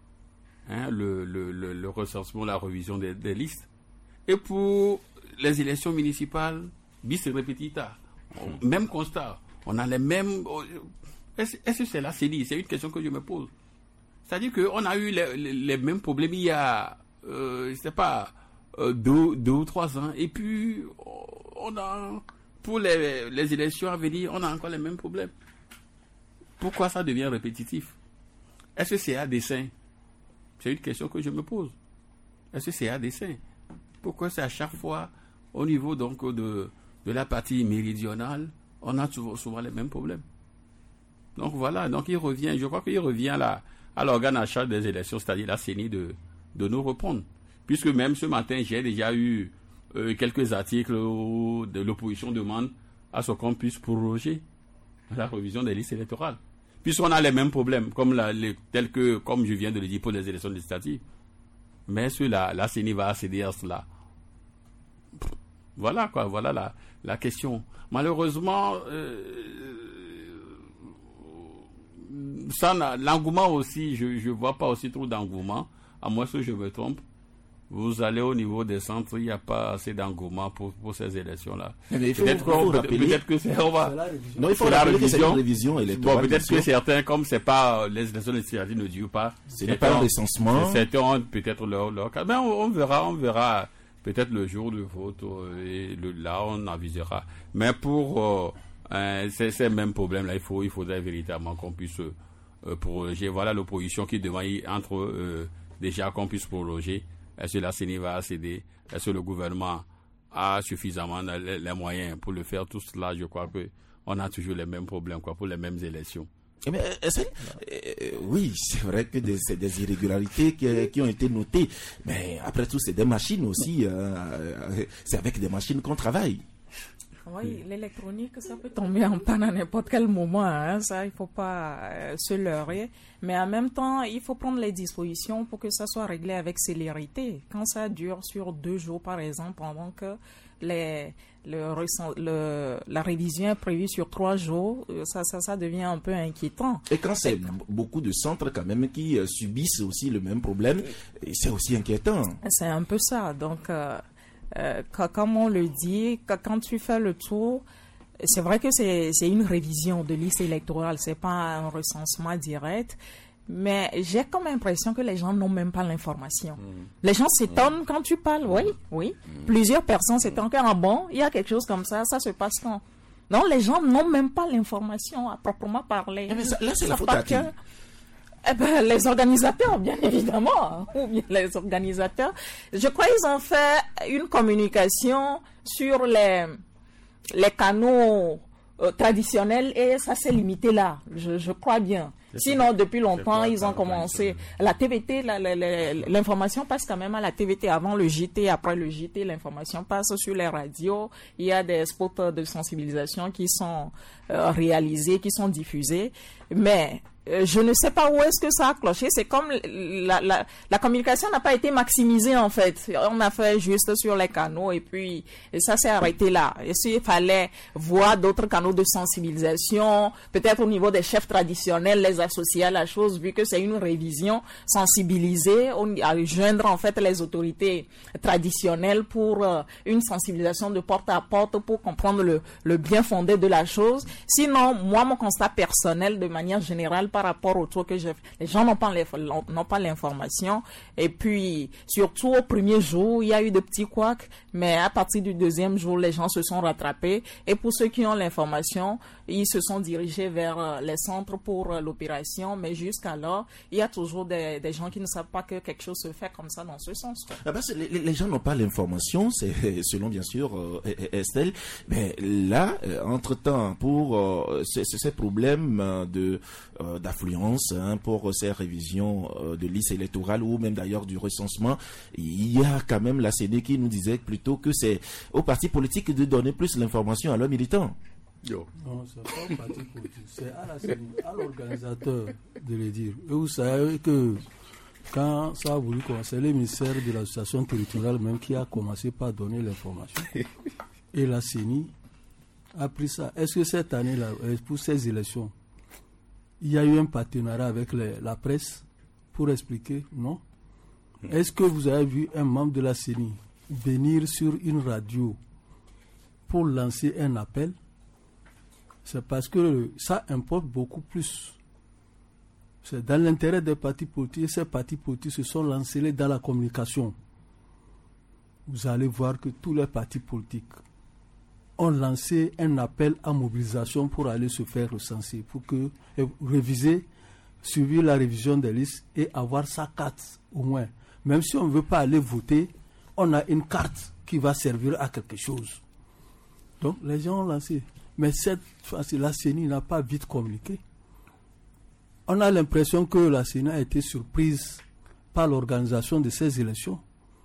le recensement, la révision des listes. Et pour les élections municipales, bis repetita, même constat. On a les mêmes... Est-ce que c'est la CENI? C'est une question que je me pose. C'est-à-dire qu'on a eu les mêmes problèmes il y a, je sais pas, 2 ou 3 ans. Et puis, on a, pour les élections à venir, on a encore les mêmes problèmes. Pourquoi ça devient répétitif? Est-ce que c'est à dessein? C'est une question que je me pose. Est-ce que c'est à dessein? Pourquoi c'est à chaque fois, au niveau donc de la partie méridionale, on a souvent les mêmes problèmes? Donc voilà, donc je crois qu'il revient à l'organe à charge des élections, c'est-à-dire la CENI, de nous répondre. Puisque même ce matin, j'ai déjà eu quelques articles où l'opposition demande à ce qu'on puisse proroger la révision des listes électorales. Puisqu'on a les mêmes problèmes, comme je viens de le dire pour les élections législatives. Mais la CENI va accéder à cela. Voilà quoi, voilà la question. Malheureusement, l'engouement aussi, je vois pas aussi trop d'engouement, à moins que je me trompe. Vous allez au niveau des centres, il n'y a pas assez d'engouement pour ces élections-là. Peut-être que c'est... Non, il faut rappeler que c'est une révision électorale. Bon, peut-être que certains, comme c'est pas les élections législatives ne durent pas. Ce n'est pas un recensement. Certains ont peut-être leur cas. Mais on verra peut-être le jour du vote, et là on avisera. Mais pour ces mêmes problèmes-là, il faudrait véritablement qu'on puisse proroger. Voilà l'opposition qui demande déjà qu'on puisse proroger. Est-ce que la CENI va accéder? Est-ce que le gouvernement a suffisamment les moyens pour le faire? Tout cela, je crois qu'on a toujours les mêmes problèmes pour les mêmes élections. Oui, c'est vrai que c'est des irrégularités qui ont été notées. Mais après tout, c'est des machines aussi. C'est avec des machines qu'on travaille. Oui, l'électronique, ça peut tomber en panne à n'importe quel moment. Ça, il ne faut pas se leurrer. Mais en même temps, il faut prendre les dispositions pour que ça soit réglé avec célérité. Quand ça dure sur 2 jours, par exemple, pendant que la révision est prévue sur 3 jours, ça devient un peu inquiétant. Et quand c'est beaucoup de centres quand même qui subissent aussi le même problème, c'est aussi inquiétant. C'est un peu ça. Donc... comme on le dit, quand tu fais le tour, c'est vrai que c'est une révision de liste électorale, c'est pas un recensement direct, mais j'ai comme l'impression que les gens n'ont même pas l'information. Les gens s'étonnent quand tu parles, oui. Plusieurs personnes s'étonnent il y a quelque chose comme ça se passe quand? Non, les gens n'ont même pas l'information à proprement parler. Mais là, c'est la faute à qui? Les organisateurs, bien évidemment, ou bien les organisateurs. Je crois qu'ils ont fait une communication sur les canaux traditionnels et ça s'est limité là, je crois bien. Sinon, depuis longtemps, ils ont commencé. La TVT, l'information passe quand même à la TVT avant le JT, après le JT, l'information passe sur les radios. Il y a des spots de sensibilisation qui sont réalisés, qui sont diffusés. Mais je ne sais pas où est-ce que ça a cloché. C'est comme la communication n'a pas été maximisée en fait. On a fait juste sur les canaux et puis ça s'est arrêté là. Et s'il fallait voir d'autres canaux de sensibilisation, peut-être au niveau des chefs traditionnels, les associer à la chose, vu que c'est une révision, sensibiliser, à joindre en fait les autorités traditionnelles pour une sensibilisation de porte à porte pour comprendre le bien fondé de la chose. Sinon, moi, mon constat personnel de manière générale par rapport au tour que j'ai fait, les gens n'ont pas l'information et puis surtout au premier jour, il y a eu de petits couacs, mais à partir du deuxième jour, les gens se sont rattrapés et pour ceux qui ont l'information, ils se sont dirigés vers les centres pour l'opération, mais jusqu'alors, il y a toujours des gens qui ne savent pas que quelque chose se fait comme ça dans ce sens. Les gens n'ont pas l'information, c'est selon bien sûr Estelle, mais là, entre-temps, pour ces problèmes d'affluence, pour ces révisions de listes électorales ou même d'ailleurs du recensement, il y a quand même la CENI qui nous disait plutôt que c'est aux partis politiques de donner plus l'information à leurs militants. Non, c'est pas au parti politique, c'est à l'organisateur de le dire. Et vous savez que quand ça a voulu commencer, le ministère de l'association territoriale même qui a commencé par donner l'information. Et la CENI a pris ça. Est-ce que cette année-là, pour ces élections, il y a eu un partenariat avec la presse pour expliquer? Non. Est-ce que vous avez vu un membre de la CENI venir sur une radio pour lancer un appel? C'est parce que ça importe beaucoup plus. C'est dans l'intérêt des partis politiques. Ces partis politiques se sont lancés dans la communication. Vous allez voir que tous les partis politiques ont lancé un appel à mobilisation pour aller se faire recenser, pour réviser, suivre la révision des listes et avoir sa carte au moins. Même si on ne veut pas aller voter, on a une carte qui va servir à quelque chose. Donc les gens ont lancé. Mais cette fois-ci, la CENI n'a pas vite communiqué. On a l'impression que la CENI a été surprise par l'organisation de ces élections.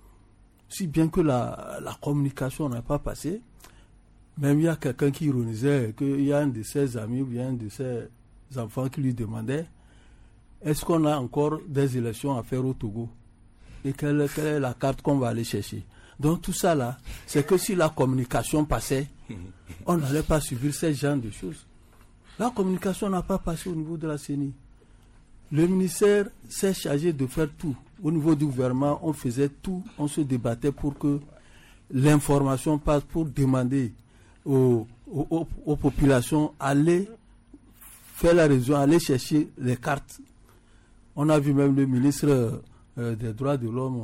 Si bien que la communication n'a pas passé, même il y a quelqu'un qui ironisait qu'il y a un de ses amis ou bien un de ses enfants qui lui demandait est-ce qu'on a encore des élections à faire au Togo et quelle est la carte qu'on va aller chercher. Donc tout ça là, c'est que si la communication passait, on n'allait pas subir ce genre de choses. La communication n'a pas passé au niveau de la CENI. Le ministère s'est chargé de faire tout. Au niveau du gouvernement, on faisait tout, on se débattait pour que l'information passe, pour demander aux populations aller faire la révision, aller chercher les cartes. On a vu même le ministre des droits de l'homme,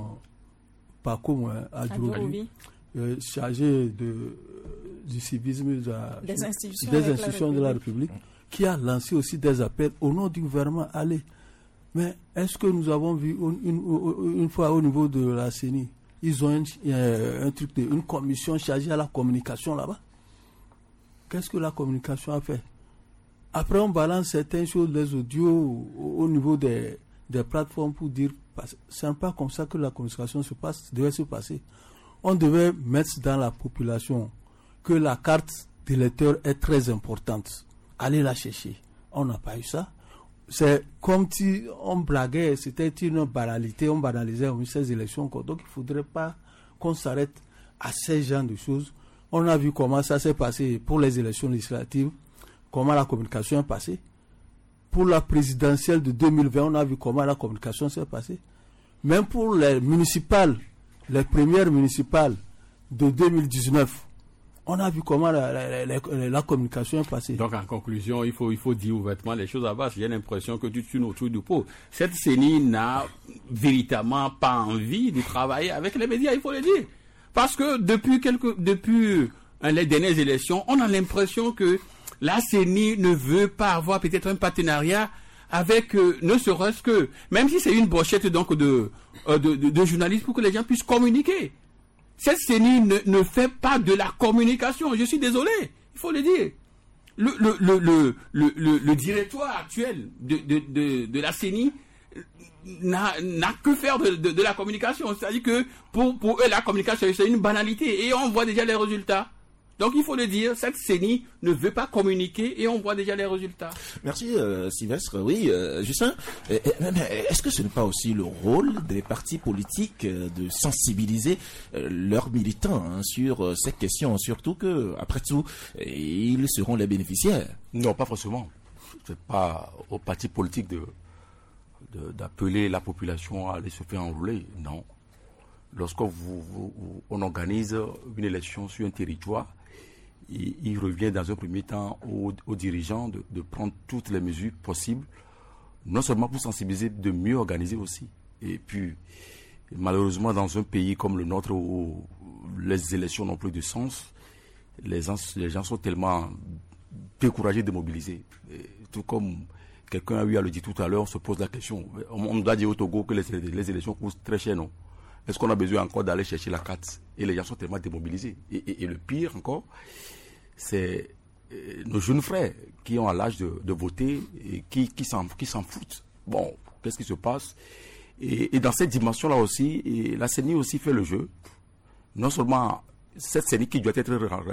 Paco Adjoubi, chargé du civisme des institutions de la République, qui a lancé aussi des appels au nom du gouvernement. Allez. Mais est-ce que nous avons vu une fois au niveau de la CENI, ils ont une commission chargée à la communication là-bas? Qu'est-ce que la communication a fait? Après, on balance certaines choses, les audios au niveau des plateformes pour dire, c'est pas comme ça que la communication devait se passer. On devait mettre dans la population que la carte d'électeur est très importante. Allez la chercher. On n'a pas eu ça. C'est comme si on blaguait, c'était une banalité, on banalisait ces élections. Donc il ne faudrait pas qu'on s'arrête à ces genres de choses. On a vu comment ça s'est passé pour les élections législatives, comment la communication est passée. Pour la présidentielle de 2020, on a vu comment la communication s'est passée. Même pour les municipales, les premières municipales de 2019, on a vu comment la communication est passée. Donc, en conclusion, il faut dire ouvertement les choses à base. J'ai l'impression que tu tournes autour du pot. Cette CENI n'a véritablement pas envie de travailler avec les médias, il faut le dire. Parce que depuis les dernières élections, on a l'impression que la CENI ne veut pas avoir peut-être un partenariat avec, ne serait-ce que, même si c'est une brochette donc de journalistes pour que les gens puissent communiquer. Cette CENI ne fait pas de la communication. Je suis désolé, il faut le dire. Le directoire actuel de la CENI n'a que faire de la communication. C'est-à-dire que pour eux, la communication, c'est une banalité et on voit déjà les résultats. Donc il faut le dire, cette CENI ne veut pas communiquer et on voit déjà les résultats. Merci Sylvestre. Oui, Justin, est-ce que ce n'est pas aussi le rôle des partis politiques de sensibiliser leurs militants sur cette question, surtout que, après tout, ils seront les bénéficiaires? Non, pas forcément. C'est pas aux partis politiques d'appeler la population à aller se faire enrouler, non. Lorsqu'on organise une élection sur un territoire, il revient dans un premier temps aux dirigeants de prendre toutes les mesures possibles, non seulement pour sensibiliser, de mieux organiser aussi. Et puis, malheureusement, dans un pays comme le nôtre où les élections n'ont plus de sens, les gens sont tellement découragés de mobiliser. Et tout comme quelqu'un a eu à le dire tout à l'heure, on se pose la question. On doit dire au Togo que les élections coûtent très cher, non? Est-ce qu'on a besoin encore d'aller chercher la carte? Et les gens sont tellement démobilisés. Et le pire encore, c'est nos jeunes frères qui ont l'âge de voter et qui s'en foutent. Bon, qu'est-ce qui se passe? Et dans cette dimension-là aussi, la CENI aussi fait le jeu. Non seulement cette CENI qui doit être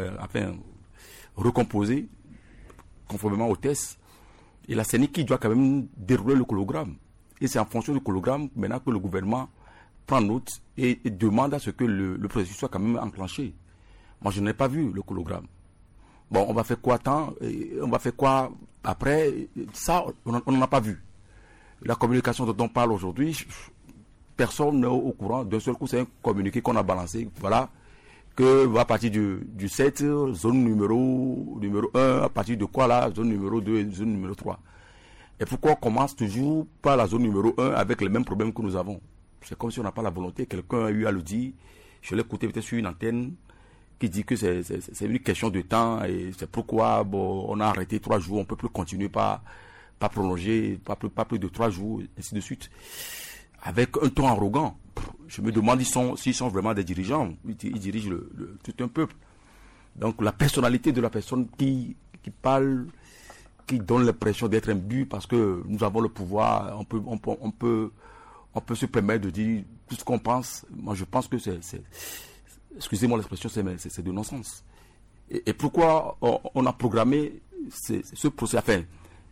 recomposée conformément aux tests, et la CENI qui doit quand même dérouler le hologramme. Et c'est en fonction du hologramme maintenant que le gouvernement prend note et demande à ce que le processus soit quand même enclenché. Moi, je n'ai pas vu le hologramme. Bon, on va faire quoi on va faire quoi après? Ça, on n'en a pas vu. La communication dont on parle aujourd'hui, personne n'est au courant. D'un seul coup, c'est un communiqué qu'on a balancé. Voilà, que à partir du 7, zone numéro 1, à partir de quoi là, zone numéro 2 et zone numéro 3. Et pourquoi on commence toujours par la zone numéro 1 avec les mêmes problèmes que nous avons? C'est comme si on n'a pas la volonté. Quelqu'un a eu à le dire. Je l'ai écouté peut-être sur une antenne qui dit que c'est une question de temps et c'est pourquoi on a arrêté 3 jours. On ne peut plus continuer, pas prolonger, pas plus de 3 jours, ainsi de suite. Avec un ton arrogant. Je me demande s'ils sont vraiment des dirigeants. Ils dirigent tout un peuple. Donc la personnalité de la personne qui parle, qui donne l'impression d'être imbu parce que nous avons le pouvoir, on peut se permettre de dire tout ce qu'on pense. Moi, je pense que excusez-moi l'expression, c'est de non-sens. Et pourquoi on a programmé ce procès, enfin,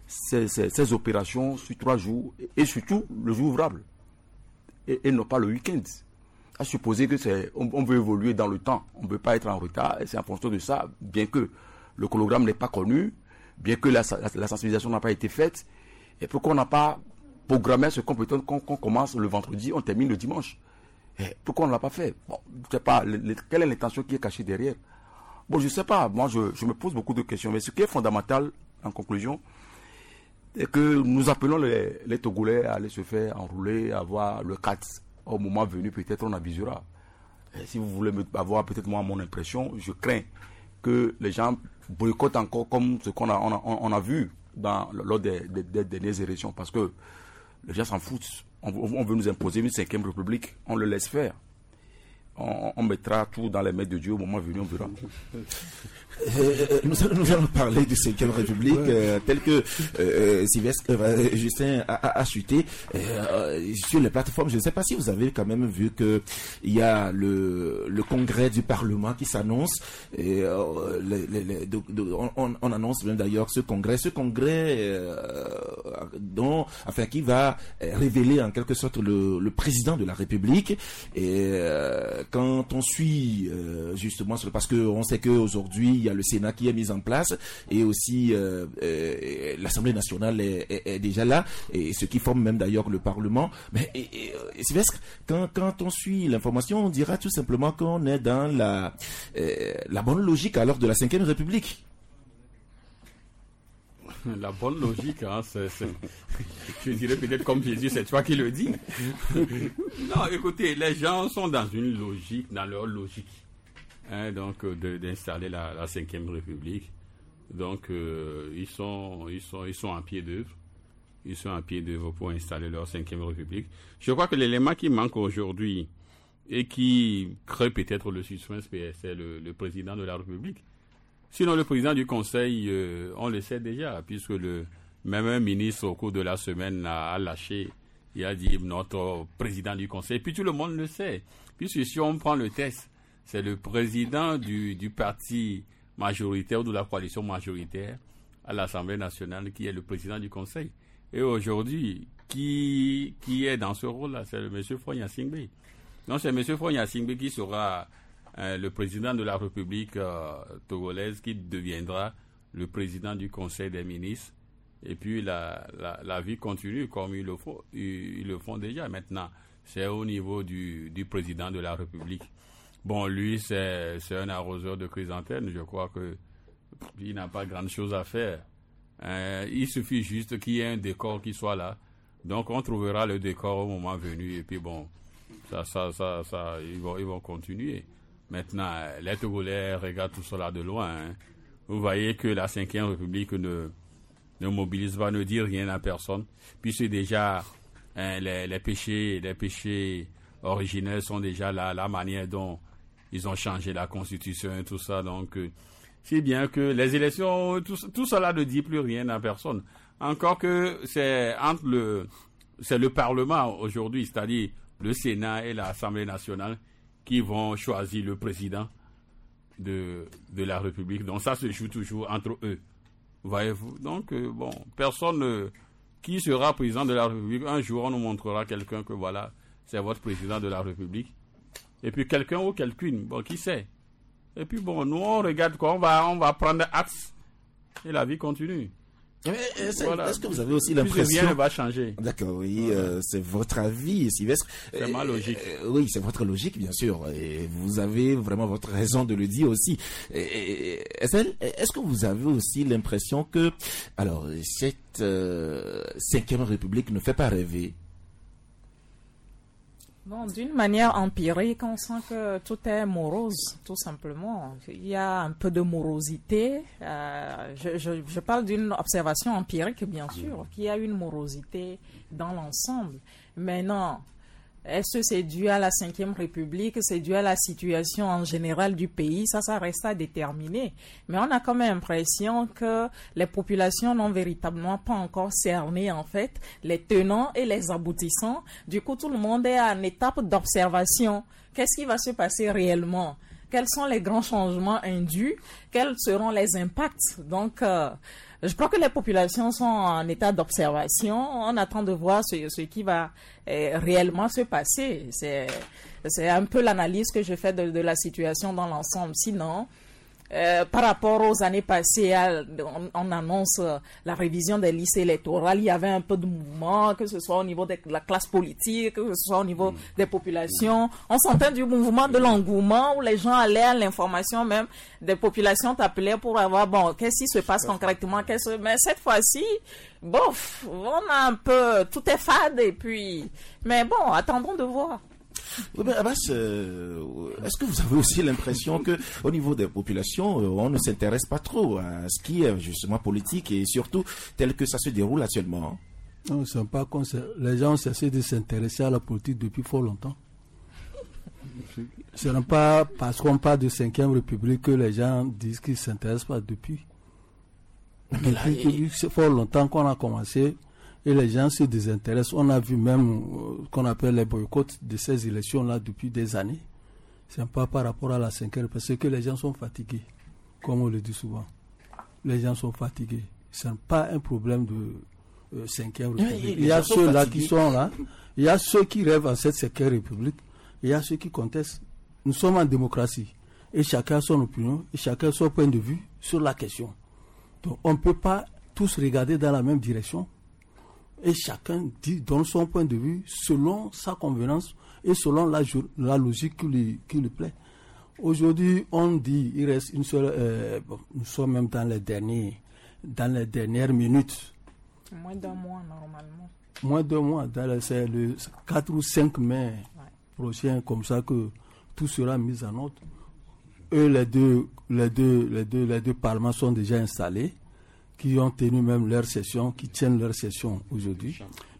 ces opérations sur 3 jours, et surtout le jour ouvrable, et non pas le week-end. À supposer que on veut évoluer dans le temps, on ne veut pas être en retard, et c'est en fonction de ça, bien que le hologramme n'est pas connu, bien que la sensibilisation n'a pas été faite, et pourquoi on n'a pas programmer ce qu'on commence le vendredi, on termine le dimanche. Et pourquoi on ne l'a pas fait? Bon, je ne sais pas, quelle est l'intention qui est cachée derrière? Bon, je ne sais pas, moi je me pose beaucoup de questions, mais ce qui est fondamental, en conclusion, est que nous appelons les Togolais à aller se faire enrouler, avoir le 4. Au moment venu, peut-être on avisera. Et si vous voulez avoir peut-être moi mon impression, je crains que les gens boycottent encore comme ce qu'on a vu lors des dernières élections, parce que les gens s'en foutent. On veut nous imposer une 5e république. On le laisse faire. On mettra tout dans les mains de Dieu. Au moment venu, on verra. Nous allons parler de 5e République tel que Justin a chuté sur les plateformes. Je ne sais pas si vous avez quand même vu que il y a le congrès du Parlement qui s'annonce. On annonce même d'ailleurs ce congrès qui va révéler en quelque sorte le président de la République. Et quand on suit justement, parce qu'on sait qu'aujourd'hui il y a le Sénat qui est mis en place et aussi l'Assemblée nationale est déjà là, et ce qui forme même d'ailleurs le Parlement. Mais Sylvestre, quand on suit l'information, on dira tout simplement qu'on est dans la bonne logique alors de la 5e République. La bonne logique, hein, je dirais peut-être comme Jésus, c'est toi qui le dis. Non, écoutez, les gens sont dans une logique, dans leur logique. donc d'installer la 5e République. Donc ils sont en pied d'œuvre. Ils sont en pied d'œuvre pour installer leur 5e République. Je crois que l'élément qui manque aujourd'hui et qui crée peut-être le suspense, c'est le président de la République. Sinon, le président du Conseil, on le sait déjà, puisque même un ministre au cours de la semaine a lâché, il a dit notre président du Conseil. Puis tout le monde le sait, puisque si on prend le test, c'est le président du parti majoritaire ou de la coalition majoritaire à l'Assemblée nationale qui est le président du Conseil. Et aujourd'hui, qui est dans ce rôle-là? C'est M. Faure Gnassingbé. Donc c'est M. Faure Gnassingbé qui sera le président de la République togolaise, qui deviendra le président du Conseil des ministres. Et puis la vie continue comme ils le font déjà. Maintenant, c'est au niveau du président de la République. Bon, lui, c'est un arroseur de chrysanthème. Je crois qu'il n'a pas grande chose à faire. Il suffit juste qu'il y ait un décor qui soit là. Donc, on trouvera le décor au moment venu. Et puis, bon, ils vont continuer. Maintenant, les Togolais regardent tout cela de loin. Hein. Vous voyez que la 5e République ne mobilise pas, ne dit rien à personne. Puis, c'est déjà les péchés originels sont déjà là, la manière dont ils ont changé la Constitution et tout ça. Donc, c'est bien que les élections, tout cela ne dit plus rien à personne. Encore que c'est le Parlement aujourd'hui, c'est-à-dire le Sénat et l'Assemblée nationale, qui vont choisir le président de la République. Donc ça se joue toujours entre eux. Voyez-vous. Donc, bon, personne qui sera président de la République, un jour on nous montrera quelqu'un que voilà, c'est votre président de la République. Et puis quelqu'un ou quelqu'une, bon, qui sait. Et puis bon, nous on regarde quoi, on va prendre axe et la vie continue. Est-ce que vous avez aussi l'impression... Rien ne va changer. D'accord, oui, c'est votre avis, Sylvestre. C'est ma logique. Oui, c'est votre logique, bien sûr. Et vous avez vraiment votre raison de le dire aussi. Est-ce que vous avez aussi l'impression que, alors, cette 5e République ne fait pas rêver? Bon, d'une manière empirique, on sent que tout est morose, tout simplement. Il y a un peu de morosité. Je parle d'une observation empirique, bien sûr, qu'il y a une morosité dans l'ensemble. Mais non, est-ce que c'est dû à la 5e République, c'est dû à la situation en général du pays? Ça reste à déterminer. Mais on a quand même l'impression que les populations n'ont véritablement pas encore cerné, en fait, les tenants et les aboutissants. Du coup, tout le monde est en étape d'observation. Qu'est-ce qui va se passer réellement? Quels sont les grands changements induits? Quels seront les impacts? Donc, je crois que les populations sont en état d'observation. On attend de voir ce qui va réellement se passer. C'est un peu l'analyse que je fais de la situation dans l'ensemble. Sinon, par rapport aux années passées, on annonce la révision des listes électorales. Il y avait un peu de mouvement, que ce soit au niveau de la classe politique, que ce soit au niveau des populations. On sentait du mouvement, de l'engouement, où les gens allaient à l'information même des populations t'appelaient pour avoir, bon, qu'est-ce qui se passe concrètement, mais cette fois-ci, bof, on a un peu, tout est fade et puis, mais bon, attendons de voir. Oui, mais Abbas, est-ce que vous avez aussi l'impression que au niveau des populations, on ne s'intéresse pas trop à ce qui est justement politique et surtout tel que ça se déroule actuellement? Non, les gens ont cessé de s'intéresser à la politique depuis fort longtemps. Ce n'est pas parce qu'on parle de 5e République que les gens disent qu'ils ne s'intéressent pas depuis. Depuis fort longtemps qu'on a commencé. Et les gens se désintéressent. On a vu même ce qu'on appelle les boycotts de ces élections-là depuis des années. Ce n'est pas par rapport à la 5e, parce que les gens sont fatigués, comme on le dit souvent. Les gens sont fatigués. Ce n'est pas un problème de 5e République. Il y a ceux-là qui sont là, il y a ceux qui rêvent en cette 5e République, il y a ceux qui contestent. Nous sommes en démocratie, et chacun a son opinion, et chacun a son point de vue sur la question. Donc on ne peut pas tous regarder dans la même direction. Et chacun donne son point de vue selon sa convenance et selon la logique qui lui plaît. Aujourd'hui, on dit il reste une seule... nous sommes même dans les dernières minutes. Moins d'un mois, normalement. Moins d'un mois. C'est le 4 ou 5 mai prochain, comme ça que tout sera mis en ordre. eux, les deux parlements sont déjà installés, qui ont tenu même leur session, qui tiennent leur session aujourd'hui.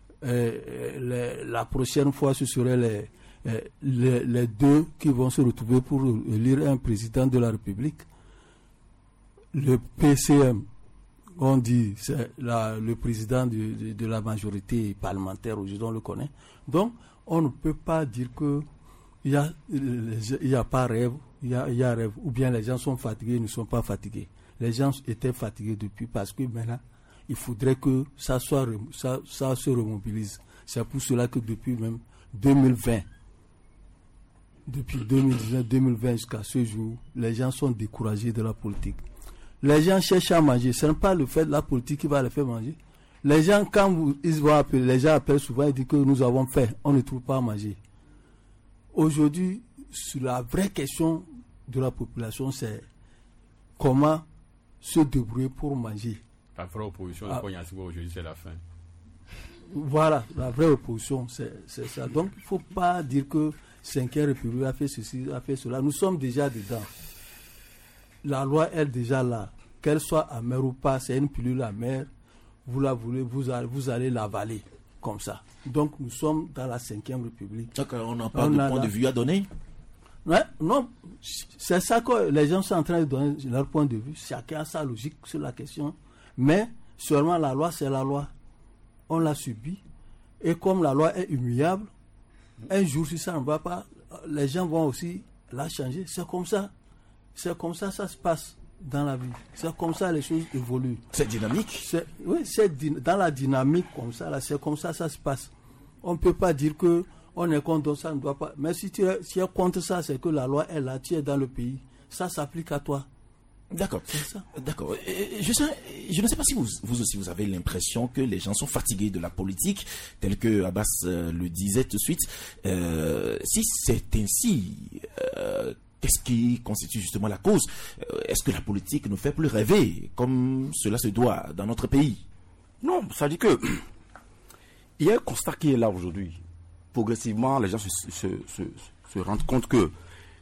La prochaine fois, ce seraient les deux qui vont se retrouver pour élire un président de la République. Le PCM, on dit, c'est le président de la majorité parlementaire, aujourd'hui on le connaît. Donc, on ne peut pas dire que il y a pas rêve, il y a rêve, ou bien les gens sont fatigués, ils ne sont pas fatigués. Les gens étaient fatigués depuis, parce que maintenant, il faudrait que ça se remobilise. C'est pour cela que depuis même 2020, depuis 2019-2020 jusqu'à ce jour, les gens sont découragés de la politique. Les gens cherchent à manger. Ce n'est pas le fait de la politique qui va les faire manger. Les gens, quand ils vont appeler, les gens appellent souvent et disent que nous avons faim, on ne trouve pas à manger. Aujourd'hui, la vraie question de la population, c'est comment se débrouiller pour manger. La vraie opposition, aujourd'hui, c'est la faim. Voilà, la vraie opposition, c'est ça. Donc, il ne faut pas dire que 5e République a fait ceci, a fait cela. Nous sommes déjà dedans. La loi est déjà là. Qu'elle soit amère ou pas, c'est une pilule amère. Vous la voulez, vous allez l'avaler comme ça. Donc, nous sommes dans la 5e République. Donc, on n'a pas de point de vue à donner? Ouais, non, c'est ça que les gens sont en train de donner leur point de vue. Chacun a sa logique sur la question. Mais, seulement la loi, c'est la loi. On l'a subie. Et comme la loi est immuable, un jour, si ça ne va pas, les gens vont aussi la changer. C'est comme ça. C'est comme ça ça se passe dans la vie. C'est comme ça les choses évoluent. C'est dynamique. Oui, dans la dynamique comme ça, là, c'est comme ça ça se passe. On ne peut pas dire que on est contre ça, ne doit pas. Mais si tu es contre ça, c'est que la loi est là, tu es dans le pays. Ça s'applique à toi. D'accord. C'est ça. D'accord. Je ne sais pas si vous aussi vous avez l'impression que les gens sont fatigués de la politique, tel que Abbas le disait tout de suite. Si c'est ainsi, qu'est-ce qui constitue justement la cause? Est-ce que la politique ne fait plus rêver comme cela se doit dans notre pays? Non, ça dit que il y a un constat qui est là aujourd'hui. Progressivement, les gens se rendent compte que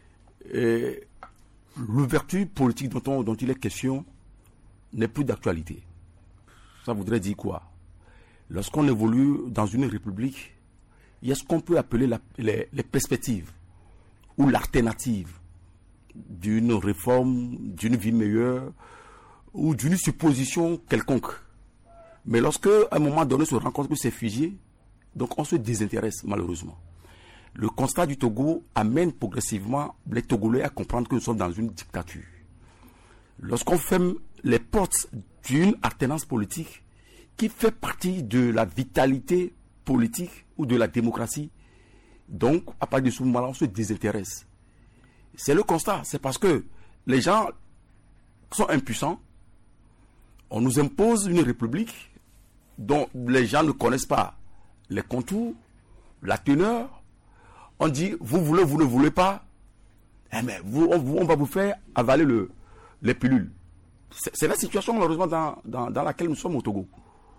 l'ouverture politique dont il est question n'est plus d'actualité. Ça voudrait dire quoi? Lorsqu'on évolue dans une république, il y a ce qu'on peut appeler les perspectives ou l'alternative d'une réforme, d'une vie meilleure ou d'une supposition quelconque. Mais lorsque, à un moment donné, on se rend compte que c'est figé, donc on se désintéresse malheureusement. Le constat du Togo amène progressivement les Togolais à comprendre que nous sommes dans une dictature. Lorsqu'on ferme les portes d'une alternance politique qui fait partie de la vitalité politique ou de la démocratie, donc à partir de ce moment-là, on se désintéresse. C'est le constat, c'est parce que les gens sont impuissants. On nous impose une république dont les gens ne connaissent pas les contours, la teneur. On dit, vous voulez, vous ne voulez pas, mais on va vous faire avaler les pilules. C'est la situation malheureusement dans laquelle nous sommes au Togo.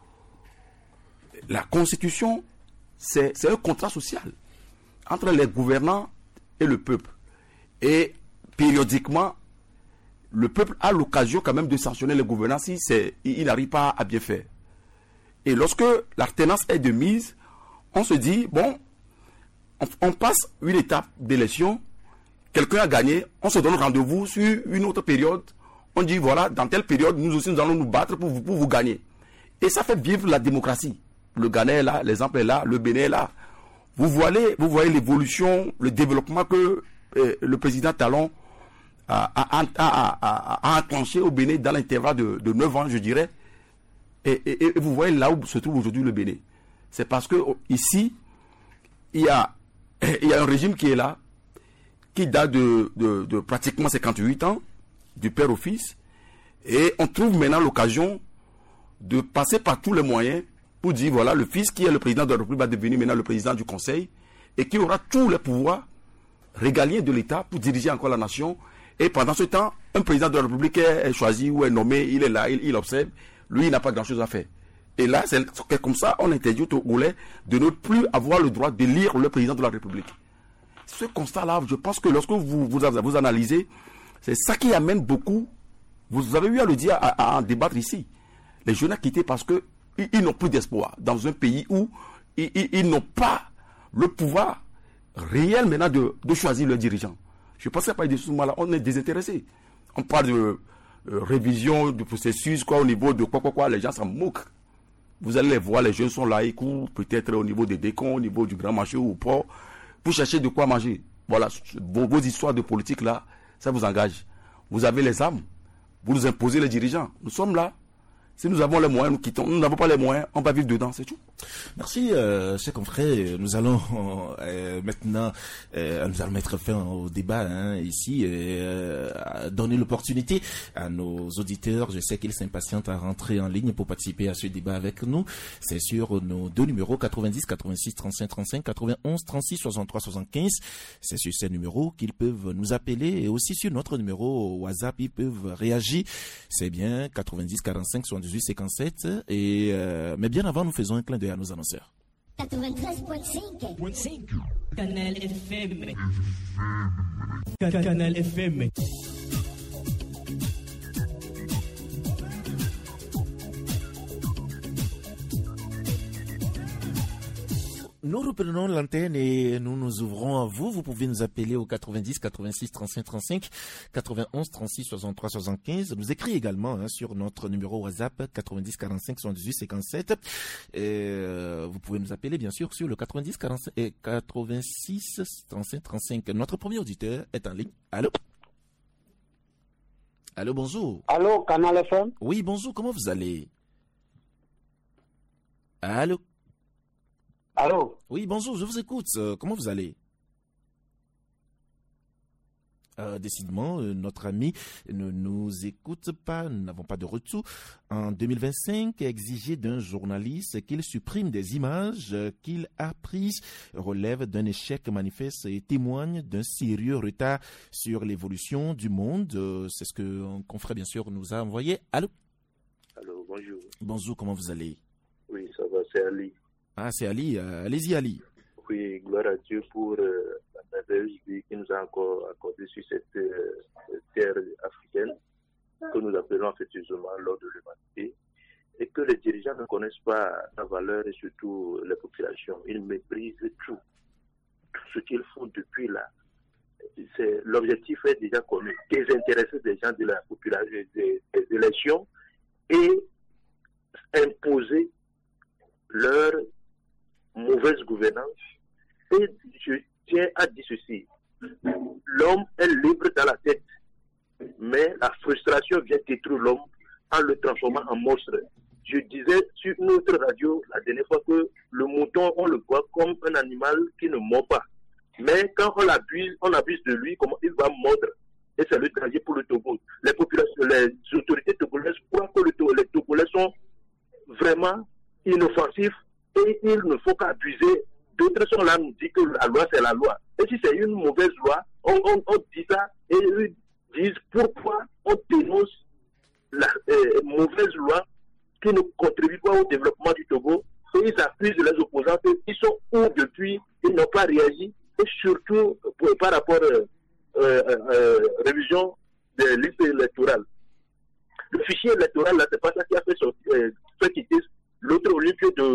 La constitution, c'est un contrat social entre les gouvernants et le peuple. Et périodiquement, le peuple a l'occasion quand même de sanctionner les gouvernants si il n'arrive pas à bien faire. Et lorsque l'alternance est de mise, on se dit, bon, on passe une étape d'élection, quelqu'un a gagné, on se donne rendez-vous sur une autre période, on dit voilà, dans telle période, nous aussi nous allons nous battre pour vous gagner. Et ça fait vivre la démocratie. Le Ghana est là, l'exemple est là, le Bénin est là. Vous voyez l'évolution, le développement que le président Talon a enclenché au Bénin dans l'intervalle de 9 ans, je dirais. Et vous voyez là où se trouve aujourd'hui le Bénin. C'est parce que ici, il y a un régime qui est là, qui date de pratiquement 58 ans, du père au fils, et on trouve maintenant l'occasion de passer par tous les moyens pour dire, voilà, le fils qui est le président de la République va devenir maintenant le président du Conseil, et qui aura tous les pouvoirs régaliens de l'État pour diriger encore la nation, et pendant ce temps, un président de la République est choisi ou est nommé, il est là, il observe, lui il n'a pas grand-chose à faire. Et là, c'est comme ça, on interdit aux Togolais de ne plus avoir le droit d'élire le président de la République. Ce constat-là, je pense que lorsque vous analysez, C'est ça qui amène beaucoup. Vous avez eu à le dire, à en débattre ici. Les jeunes ont quitté parce qu'ils n'ont plus d'espoir dans un pays où ils n'ont pas le pouvoir réel maintenant de choisir leurs dirigeants. Je ne pense pas de ce moment-là, on est désintéressé. On parle de révision du processus, au niveau de quoi, les gens s'en moquent. Vous allez les voir, les jeunes sont là, ils courent peut-être au niveau des décons, au niveau du grand marché ou au port, pour chercher de quoi manger. Voilà, vos histoires de politique là, ça vous engage. Vous avez les armes, vous nous imposez les dirigeants. Nous sommes là. Si nous avons les moyens, nous quittons. Nous n'avons pas les moyens, on va vivre dedans, c'est tout. Merci, chers confrères. Nous allons maintenant nous allons mettre fin au débat ici, donner l'opportunité à nos auditeurs. Je sais qu'ils s'impatientent à rentrer en ligne pour participer à ce débat avec nous. C'est sur nos deux numéros 90 86 35 35 91 36 63 75. C'est sur ces numéros qu'ils peuvent nous appeler et aussi sur notre numéro WhatsApp ils peuvent réagir. C'est bien 90 45 78 57 et mais bien avant nous faisons un clin d'œil à nos annonceurs. 93.5 Canal FM. Canal FM. Nous reprenons l'antenne et nous nous ouvrons à vous. Vous pouvez nous appeler au 90 86 35 35 91 36 63 75. Nous écrivez également sur notre numéro WhatsApp 90 45 78 57. Vous pouvez nous appeler bien sûr sur le 90 45 et 86 35 35. Notre premier auditeur est en ligne. Allô? Allô, bonjour. Allô, Canal FM? Oui, bonjour, comment vous allez? Allô? Allô? Oui, bonjour, je vous écoute. Comment vous allez? Décidément, notre ami ne nous écoute pas, nous n'avons pas de retour. En 2025, exiger d'un journaliste qu'il supprime des images qu'il a prises relève d'un échec manifeste et témoigne d'un sérieux retard sur l'évolution du monde. C'est ce que un confrère, bien sûr, nous a envoyé. Allô? Allô, bonjour. Bonjour, comment vous allez? Oui, ça va, c'est Ali. Ah, c'est Ali. Allez-y, Ali. Oui, gloire à Dieu pour la merveilleuse vie qu'il nous a encore accordée sur cette terre africaine que nous appelons affectueusement l'ordre de l'humanité et que les dirigeants ne connaissent pas la valeur et surtout les populations. Ils méprisent tout ce qu'ils font depuis là. L'objectif est déjà connu, désintéresser des gens de la population, des élections et imposer leur mauvaise gouvernance. Et je tiens à dire ceci, l'homme est libre dans la tête, mais la frustration vient détruire l'homme en le transformant en monstre. Je disais sur notre radio la dernière fois que le mouton, on le voit comme un animal qui ne mord pas. Mais quand on abuse de lui, comment il va mordre. Et c'est le danger pour le Togo. Les populations, les autorités togolaises croient que les Togolais sont vraiment inoffensifs et il ne faut qu'abuser. D'autres sont là, nous disent que la loi c'est la loi. Et si c'est une mauvaise loi, on dit ça et ils disent pourquoi on dénonce la mauvaise loi qui ne contribue pas au développement du Togo. Et ils accusent les opposants qu'ils sont où depuis, ils n'ont pas réagi. Et surtout par rapport révision des listes électorales. Le fichier électoral, là, c'est pas ça qui a fait ceux qui disent l'autre au lieu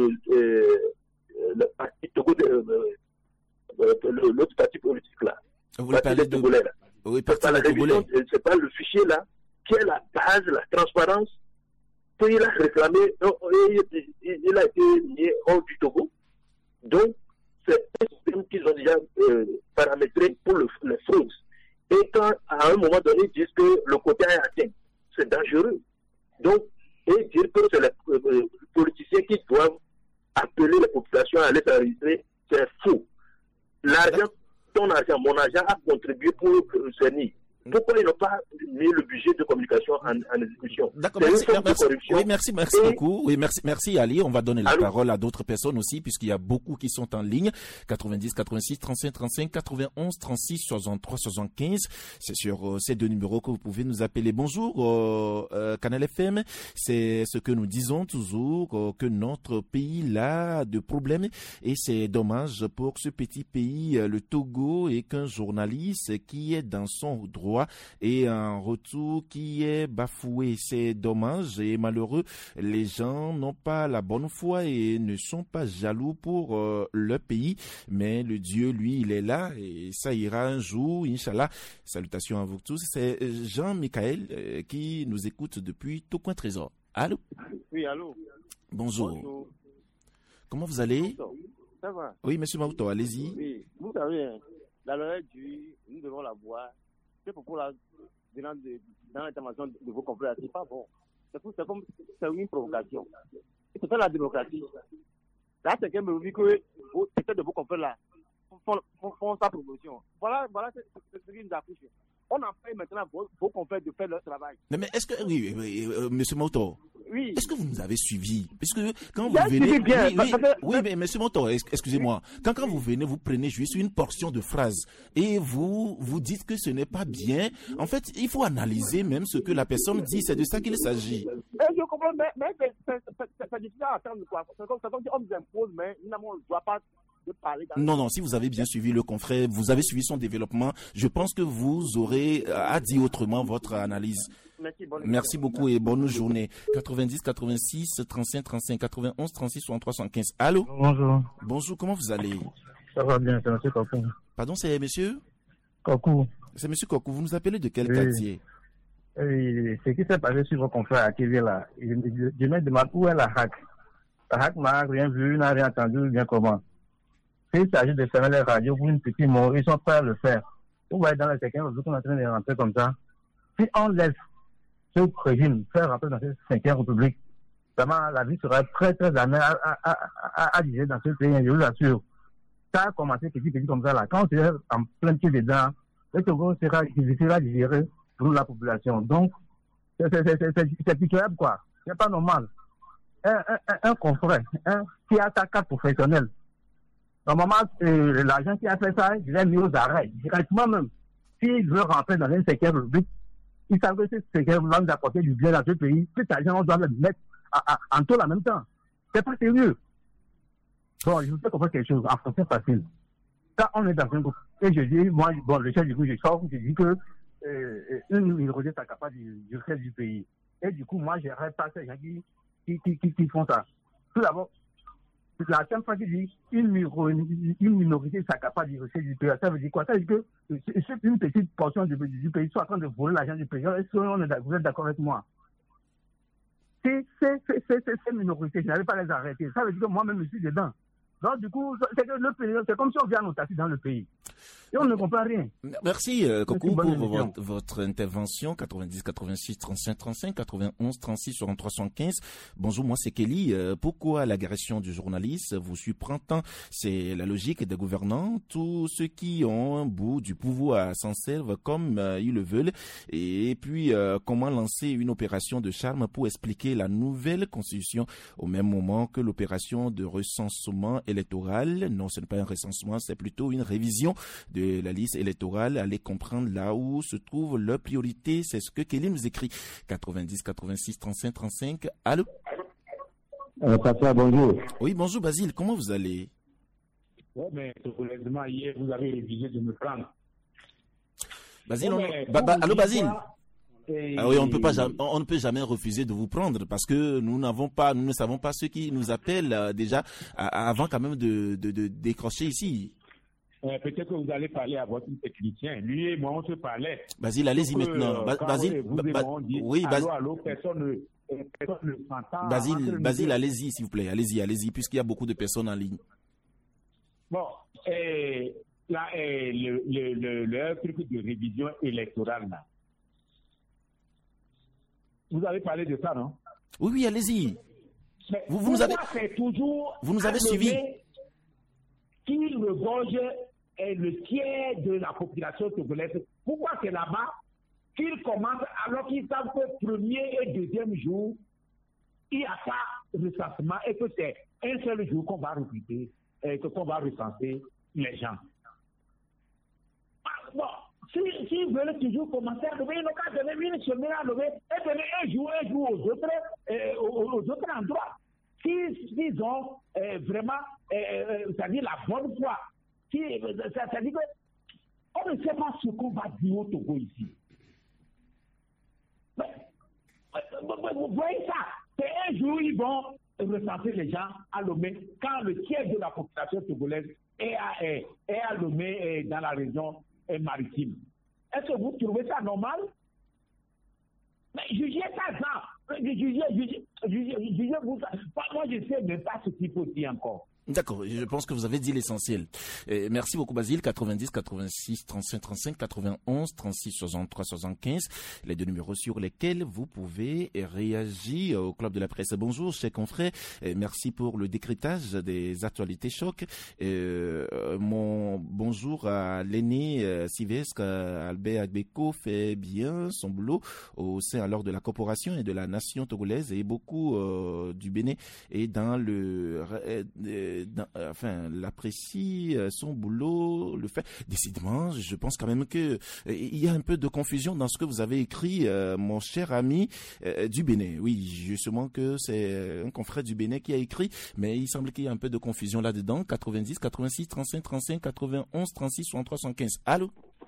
le parti Togo, l'autre parti politique là. Vous parlez de Togolais, là. Oui, c'est pas la révision, c'est pas le fichier là qui est la base, la transparence qu'il a réclamé, il a été mis hors du Togo. Donc, c'est un système qu'ils ont déjà paramétré pour les fraudes. Et quand, à un moment donné, ils disent que le quota est atteint, c'est dangereux. Donc, et dire que c'est les politiciens qui doivent appeler les populations à aller s'enregistrer, c'est faux. L'argent, ton argent, mon argent a contribué pour CENI. Pourquoi ils n'ont pas mis le budget de communication en exécution? D'accord, merci beaucoup. Oui, merci Ali. On va donner la parole à d'autres personnes aussi, puisqu'il y a beaucoup qui sont en ligne. 90, 86, 35, 35, 91, 36, 63, 75. C'est sur ces deux numéros que vous pouvez nous appeler. Bonjour, Canal FM. C'est ce que nous disons toujours, que notre pays a de problèmes et c'est dommage pour ce petit pays, le Togo, et qu'un journaliste qui est dans son droit loi et un retour qui est bafoué. C'est dommage et malheureux. Les gens n'ont pas la bonne foi et ne sont pas jaloux pour leur pays. Mais le Dieu, lui, il est là et ça ira un jour, Inch'Allah. Salutations à vous tous. C'est Jean-Michael qui nous écoute depuis Tocoin Trésor. Allô? Oui, allô. Bonjour. Bonjour. Comment vous allez? Ça va? Oui, monsieur Mauto, allez-y. Oui, vous savez, la loi du nous devons la voir. C'est pourquoi dans l'intervention de vos confrères, c'est pas bon. C'est une provocation. C'est ça la démocratie. Là, c'est quelqu'un me dit que peut-être de vos confrères là font sa promotion. Voilà ce qui nous accouche. On en fait maintenant vos confrères de faire leur travail. Mais est-ce que, oui, monsieur Mauto, oui. Est-ce que vous nous avez suivis? Parce que quand vous venez... Bien, oui, mais monsieur Mauto, excusez-moi. Quand vous venez, vous prenez juste une portion de phrase et vous dites que ce n'est pas bien. En fait, il faut analyser même ce que la personne dit. C'est de ça qu'il s'agit. Je comprends, mais c'est difficile à attendre quoi. C'est comme si on nous impose, mais finalement, on ne doit pas... Non, si vous avez bien suivi le confrère, vous avez suivi son développement, je pense que vous aurez à dire autrement votre analyse. Merci beaucoup et bonne journée. 90 86 35 35 91 36 63 75. Allô? Bonjour. Bonjour, comment vous allez? Ça va bien, c'est monsieur Kokou. Pardon, c'est monsieur? Kokou. C'est monsieur Kokou, vous nous appelez de quel quartier? Oui, ce qui s'est passé sur vos confrères à Kévé là, je me demande où est la hack. La hack n'a rien vu, n'a rien entendu, bien comment. S'il s'agit de fermer les radios pour une petite mort, ils sont prêts à le faire. Vous voyez dans les cinquième république qu'on est en train de rentrer comme ça. Si on laisse ce régime faire rentrer dans cette cinquième république, vraiment la vie sera très très amère à digérer dans ce pays, je vous assure. Ça a commencé petit comme ça là. Quand on est en plein pied dedans, le Togo sera difficile à digérer pour la population. Donc, c'est pitoyable quoi. C'est pas normal. Un confrère, qui a sa carte professionnelle, normalement, l'agent qui a fait ça, il est mis aux arrêts, directement même. S'il veut rentrer dans une cinquième république, il savait que cette cinquième va nous apporter du bien dans ce pays. Cet agent, on doit le mettre en taule en même temps. C'est pas sérieux. Bon, je vous fais comprendre quelque chose. En français facile. Quand on est dans un groupe, et je dis, moi, bon, le chef du groupe, je dis que une minorité s'accapare du reste du pays. Et du coup, moi, je n'arrête pas ces gens qui font ça. Tout d'abord, la seule fois qu'il dit une minorité s'accapare du reste du pays, ça veut dire quoi? Ça veut dire que une petite portion du pays soit en train de voler l'argent du pays. Est-ce que vous êtes d'accord avec moi? Ces minorités, je n'arrive pas à les arrêter. Ça veut dire que moi-même, je suis dedans. Donc, du coup, c'est que le pays, c'est comme si on vient en autarcie dans le pays. Et on ne comprend rien. Merci, Kokou, pour votre intervention. 90 86 35 35 91 36 63 75. Bonjour, moi c'est Kelly. Pourquoi l'agression du journaliste vous surprend tant? C'est la logique des gouvernants. Tous ceux qui ont un bout du pouvoir s'en servent comme ils le veulent. Et puis, comment lancer une opération de charme pour expliquer la nouvelle constitution au même moment que l'opération de recensement électoral? Non, ce n'est pas un recensement, c'est plutôt une révision de la liste électorale. Allez comprendre là où se trouve leur priorité. C'est ce que Kelly nous écrit. 90 86 35 35. Allô? Papa, bonjour. Oui, bonjour Basile, comment vous allez? Oui, mais honnêtement, hier, vous avez révisé de me prendre. Basile, allô Basile? Ah oui, on ne peut jamais refuser de vous prendre parce que nous ne savons pas ceux qui nous appellent déjà avant quand même de décrocher ici. Peut-être que vous allez parler à votre technicien. Lui et moi, on se parlait. Basile, allez-y maintenant. Basile, oui, allô, personne ne s'entend. Basile, allez-y, s'il vous plaît. Allez-y, puisqu'il y a beaucoup de personnes en ligne. Bon, là, le truc de révision électorale, là. Vous avez parlé de ça, non? Oui, allez-y. Vous nous avez suivi. Qui regorge le tiers de la population togolaise. Pourquoi c'est là-bas qu'ils commencent alors qu'ils savent que premier et deuxième jour, il n'y a pas de recensement et que c'est un seul jour qu'on va recruter, qu'on va recenser les gens. Bon, s'ils veulent toujours commencer à lever, ils n'ont qu'à donner une semaine à lever et donner un jour aux autres endroits. S'ils ont vraiment, c'est-à-dire la bonne foi, c'est-à-dire qu'on ne sait pas ce qu'on va dire au Togo ici. Vous voyez ça? C'est un jour, ils vont recenser les gens à Lomé quand le tiers de la population togolaise est à Lomé dans la région maritime. Est-ce que vous trouvez ça normal? Mais jugez ça, jugez vous. Moi, je ne sais même pas ce qu'il faut dire encore. D'accord, je pense que vous avez dit l'essentiel. Merci beaucoup Basile. 90 86 35 35 91 36 63 75, les deux numéros sur lesquels vous pouvez réagir au Club de la Presse. Bonjour chers confrères, merci pour le décryptage des actualités choc. Mon bonjour à l'aîné Sivesque, Albert Agbeko fait bien son boulot au sein alors de la corporation et de la nation togolaise, et beaucoup du Bénin et dans l'apprécie son boulot, le fait. Décidément, je pense quand même que il y a un peu de confusion dans ce que vous avez écrit, mon cher ami du Bénin. Oui, justement que c'est un confrère du Bénin qui a écrit, mais il semble qu'il y a un peu de confusion là-dedans. 90, 86, 35, 35, 91, 36, 63, 75. Allô?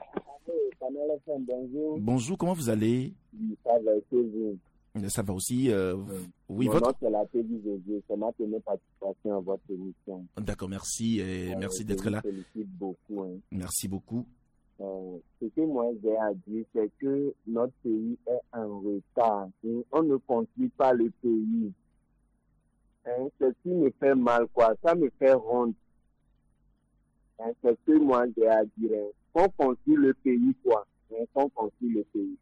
Bonjour. Bonjour, comment vous allez? Ça va, ça va aussi. Oui, mon nom, c'est la TVG. C'est ma première participation à votre émission. D'accord, merci. Merci d'être là. Je vous félicite beaucoup. Hein. Merci beaucoup. Ce que moi j'ai à dire, c'est que notre pays est en retard. On ne construit pas le pays. Hein, ce qui me fait mal, quoi. Ça me fait honte. Hein, c'est ce que moi j'ai à dire. Hein. On construit le pays, quoi. Hein, on construit le pays.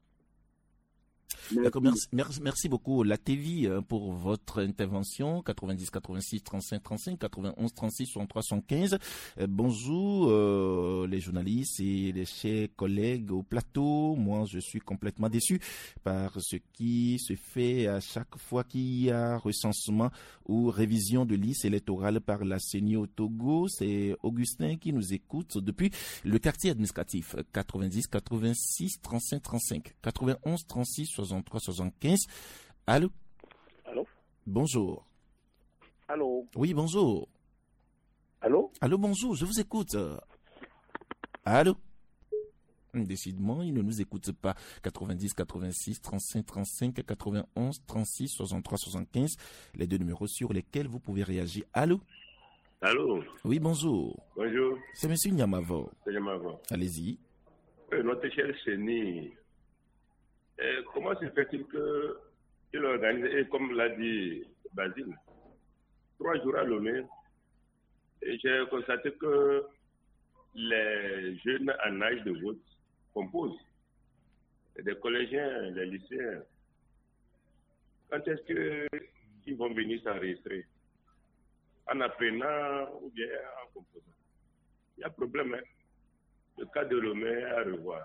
D'accord, merci beaucoup la TV pour votre intervention. 90 86 35 35 91 36 63 75. Bonjour les journalistes et les chers collègues au plateau. Moi, je suis complètement déçu par ce qui se fait à chaque fois qu'il y a recensement ou révision de liste électorale par la CENI au Togo. C'est Augustin qui nous écoute depuis le quartier administratif. 90 86 35 35 91 36 63 75. Allô? Allô? Bonjour. Allô? Oui, bonjour. Allô? Allô, bonjour, je vous écoute. Allô? Décidément, il ne nous écoute pas. 90 86 35 35 91 36 63 75, les deux numéros sur lesquels vous pouvez réagir. Allô? Allô? Oui, bonjour. Bonjour. C'est M. Nyamavo. C'est Nyamavo. Allez-y. Notre cher CENI, comment se fait-il qu'il organise, et comme l'a dit Basile, 3 jours à Lomé, et j'ai constaté que les jeunes en âge de vote composent, des collégiens, des lycéens. Quand est-ce qu'ils vont venir s'enregistrer? En apprenant ou bien en composant? Il y a problème, hein? Le cas de Lomé est à revoir.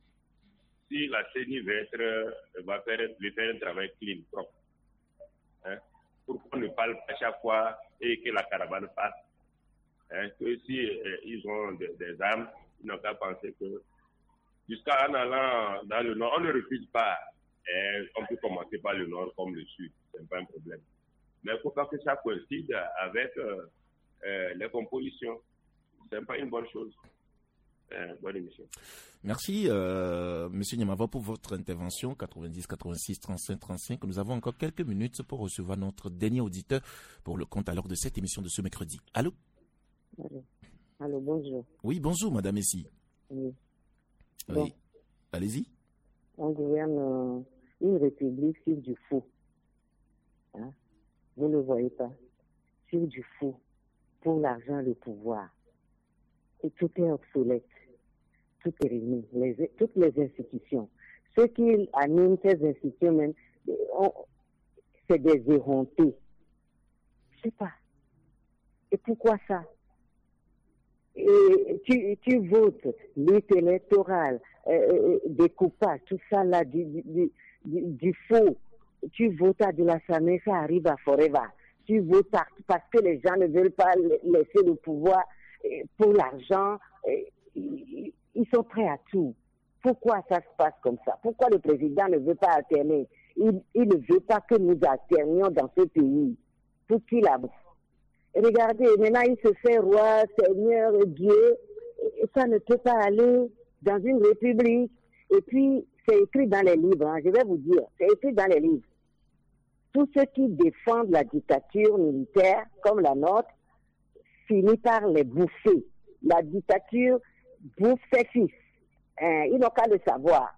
Si la CENI va faire un travail clean, propre, hein, pourquoi on ne parle pas chaque fois et que la caravane passe, hein, que si ils ont des armes, ils n'ont qu'à penser que jusqu'en allant dans le nord, on ne refuse pas. Hein, on peut commencer par le nord comme le sud, c'est pas un problème. Mais il ne faut pas que ça coïncide avec les compositions. C'est pas une bonne chose. Bonne émission. Merci, Monsieur Nyamava, pour votre intervention. 90 86 35 35. Nous avons encore quelques minutes pour recevoir notre dernier auditeur pour le compte alors de cette émission de ce mercredi. Allô? Allô, bonjour. Oui, bonjour, Madame Essie. Oui. Bon. Oui. Allez-y. On gouverne une république sur du fou. Hein? Vous ne le voyez pas. Sur du fou. Pour l'argent, le pouvoir. Et tout est obsolète. Tout est réuni. Toutes les institutions. Ceux qui animent ces institutions, même, c'est des éreintés. Je sais pas. Et pourquoi ça? Et tu votes, liste électorale, découpage, tout ça là, du faux. Tu votes à de la samé, ça arrive à Forever. Tu votes parce que les gens ne veulent pas laisser le pouvoir pour l'argent. Ils sont prêts à tout. Pourquoi ça se passe comme ça? Pourquoi le président ne veut pas alterner? Il ne veut pas que nous alternions dans ce pays. Pour qui là? Regardez, maintenant il se fait roi, seigneur, Dieu. Ça ne peut pas aller dans une république. Et puis, c'est écrit dans les livres, je vais vous dire, c'est écrit dans les livres. Tous ceux qui défendent la dictature militaire, comme la nôtre, finissent par les bouffer. La dictature bouffe ses fils. Ils n'ont qu'à le savoir.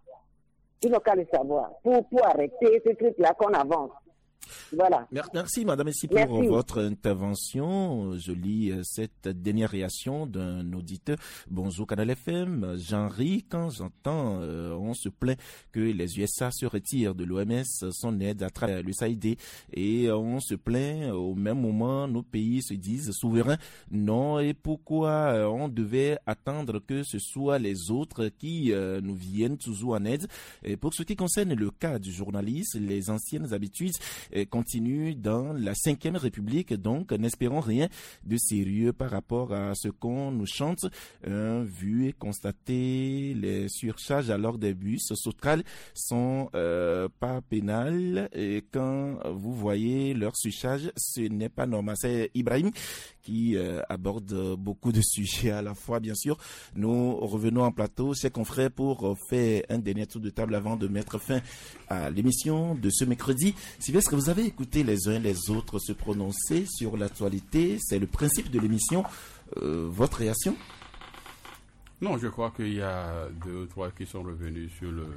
Pour arrêter ce truc-là qu'on avance. Voilà. Merci Madame Essi pour votre intervention. Je lis cette dernière réaction d'un auditeur. Bonjour Canal FM. J'en ris quand j'entends on se plaint que les USA se retirent de l'OMS, son aide à travers le SAID, et on se plaint au même moment nos pays se disent souverains. Non, et pourquoi on devait attendre que ce soit les autres qui nous viennent toujours en aide? Et pour ce qui concerne le cas du journaliste, les anciennes habitudes continue dans la 5e République, donc n'espérons rien de sérieux par rapport à ce qu'on nous chante. Vu et constaté, les surcharges alors des bus Sotral sont pas pénales, et quand vous voyez leur surcharge, ce n'est pas normal. C'est Ibrahim qui aborde beaucoup de sujets à la fois, bien sûr. Nous revenons en plateau, chers confrères, pour faire un dernier tour de table avant de mettre fin à l'émission de ce mercredi. Sylvestre, vous avez écouté les uns les autres se prononcer sur l'actualité. C'est le principe de l'émission. Votre réaction? Non, je crois qu'il y a 2 ou 3 qui sont revenus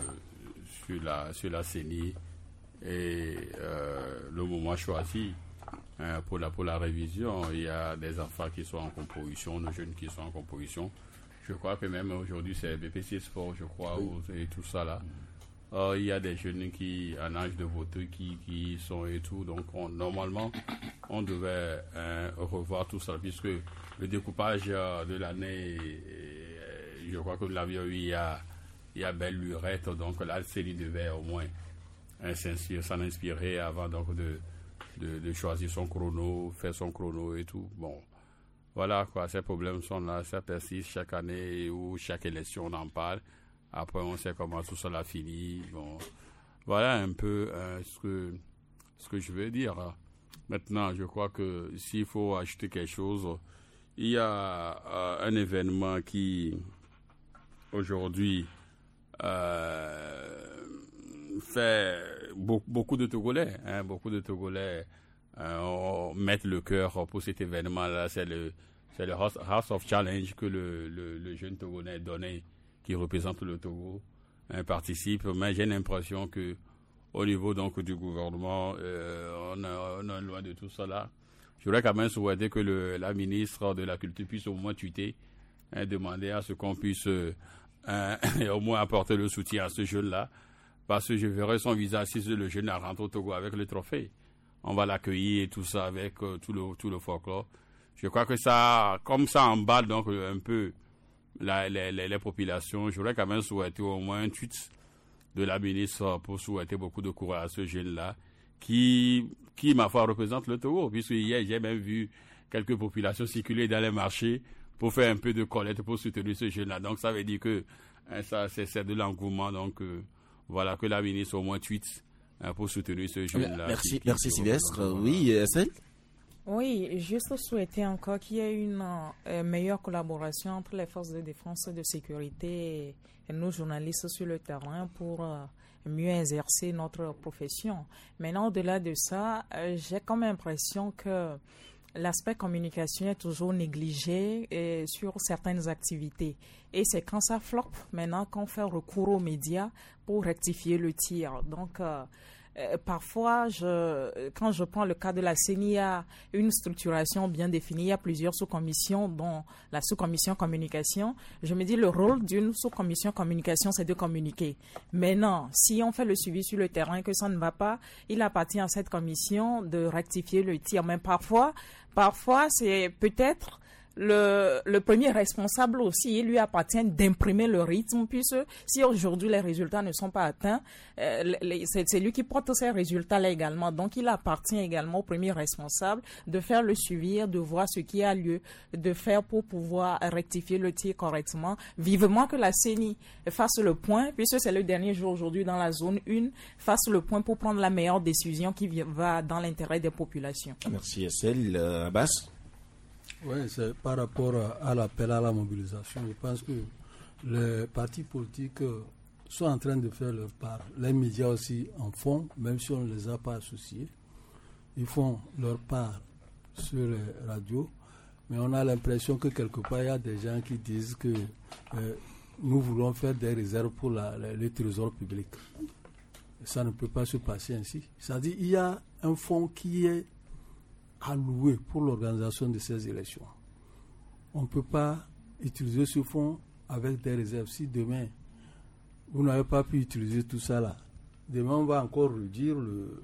sur la CENI et le moment choisi pour la révision. Il y a des enfants qui sont en composition, nos jeunes qui sont en composition. Je crois que même aujourd'hui c'est BPC Sport, je crois, et tout ça là. Il y a des jeunes qui, en âge de voter, qui sont et tout. Donc, normalement, on devait revoir tout ça, puisque le découpage de l'année, je crois que nous l'avions eu il y a belle lurette. Donc, la série devait au moins s'en inspirer avant donc de choisir son chrono, faire son chrono et tout. Bon, voilà quoi, ces problèmes sont là, ça persiste chaque année ou chaque élection on en parle. Après, on sait comment tout cela finit. Bon, voilà un peu ce que je veux dire. Maintenant, je crois que s'il faut ajouter quelque chose, il y a un événement qui, aujourd'hui, fait beaucoup de Togolais. Beaucoup de Togolais mettent le cœur pour cet événement-là. C'est le House of Challenge que le jeune Togolais donné, qui représente le Togo, participe, mais j'ai l'impression que au niveau donc du gouvernement, on est loin de tout cela. Je voudrais quand même souhaiter que la ministre de la Culture puisse au moins tweeter, demander à ce qu'on puisse au moins apporter le soutien à ce jeune-là, parce que je verrai son visage si le jeune rentre au Togo avec le trophée. On va l'accueillir et tout ça avec tout le folklore. Je crois que ça, comme ça emballe donc un peu les populations. Je voudrais quand même souhaiter au moins un tweet de la ministre pour souhaiter beaucoup de courage à ce jeune-là qui ma foi, représente le Togo, puisque hier, j'ai même vu quelques populations circuler dans les marchés pour faire un peu de collecte pour soutenir ce jeune-là. Donc, ça veut dire que ça, c'est de l'engouement. Donc, voilà, que la ministre au moins tweet pour soutenir ce jeune-là. Merci Sylvestre. Oui, Estelle? Oui, juste souhaiter encore qu'il y ait une meilleure collaboration entre les forces de défense et de sécurité et nos journalistes sur le terrain pour mieux exercer notre profession. Maintenant, au-delà de ça, j'ai comme l'impression que l'aspect communication est toujours négligé sur certaines activités. Et c'est quand ça floppe, maintenant, qu'on fait recours aux médias pour rectifier le tir. Donc, parfois, quand je prends le cas de la CENI, il y a une structuration bien définie. Il y a plusieurs sous-commissions, dont la sous-commission communication. Je me dis, le rôle d'une sous-commission communication, c'est de communiquer. Mais non, si on fait le suivi sur le terrain et que ça ne va pas, il appartient à cette commission de rectifier le tir. Mais parfois, c'est peut-être le premier responsable aussi, il lui appartient d'imprimer le rythme, puisque si aujourd'hui les résultats ne sont pas atteints, c'est lui qui porte ces résultats-là également. Donc, il appartient également au premier responsable de faire le suivi, de voir ce qui a lieu, de faire pour pouvoir rectifier le tir correctement. Vivement que la CENI fasse le point, puisque c'est le dernier jour aujourd'hui dans la zone 1, fasse le point pour prendre la meilleure décision qui va dans l'intérêt des populations. Merci, Estelle. Abbas? Oui, c'est par rapport à l'appel à la mobilisation. Je pense que les partis politiques sont en train de faire leur part. Les médias aussi en font, même si on ne les a pas associés. Ils font leur part sur les radios, mais on a l'impression que quelque part, il y a des gens qui disent que nous voulons faire des réserves pour le trésor public. Ça ne peut pas se passer ainsi. C'est-à-dire qu'il y a un fonds qui est alloué pour l'organisation de ces élections. On ne peut pas utiliser ce fonds avec des réserves. Si demain, vous n'avez pas pu utiliser tout ça là, demain on va encore réduire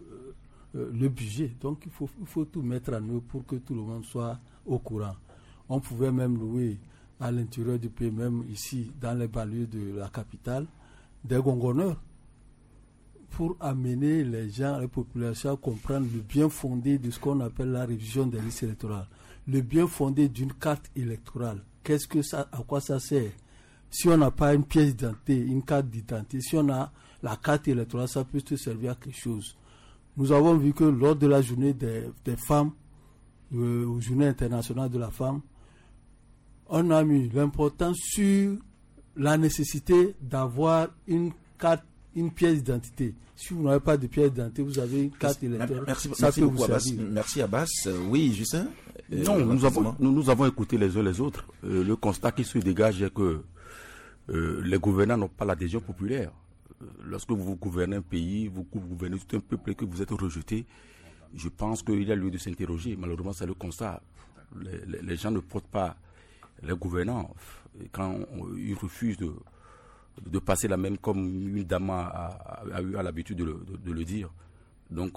le budget. Donc il faut tout mettre en œuvre pour que tout le monde soit au courant. On pouvait même louer à l'intérieur du pays, même ici dans les banlieues de la capitale, des gongonneurs pour amener les gens, les populations à comprendre le bien fondé de ce qu'on appelle la révision des listes électorales, le bien fondé d'une carte électorale. À quoi ça sert? Si on n'a pas une pièce d'identité, une carte d'identité, si on a la carte électorale, ça peut te servir à quelque chose. Nous avons vu que lors de la journée des femmes, journée internationale de la femme, on a mis l'importance sur la nécessité d'avoir une carte, une pièce d'identité. Si vous n'avez pas de pièce d'identité, vous avez une carte électorale. Merci beaucoup, Abbas. Merci, Abbas. Oui, Justin. Non, nous avons écouté les uns les autres. Le constat qui se dégage est que les gouvernants n'ont pas l'adhésion populaire. Lorsque vous gouvernez un pays, vous gouvernez tout un peuple et que vous êtes rejeté, je pense qu'il y a lieu de s'interroger. Malheureusement, c'est le constat. Les gens ne portent pas les gouvernants quand ils refusent de passer la même, comme une dame a eu l'habitude de le dire. Donc,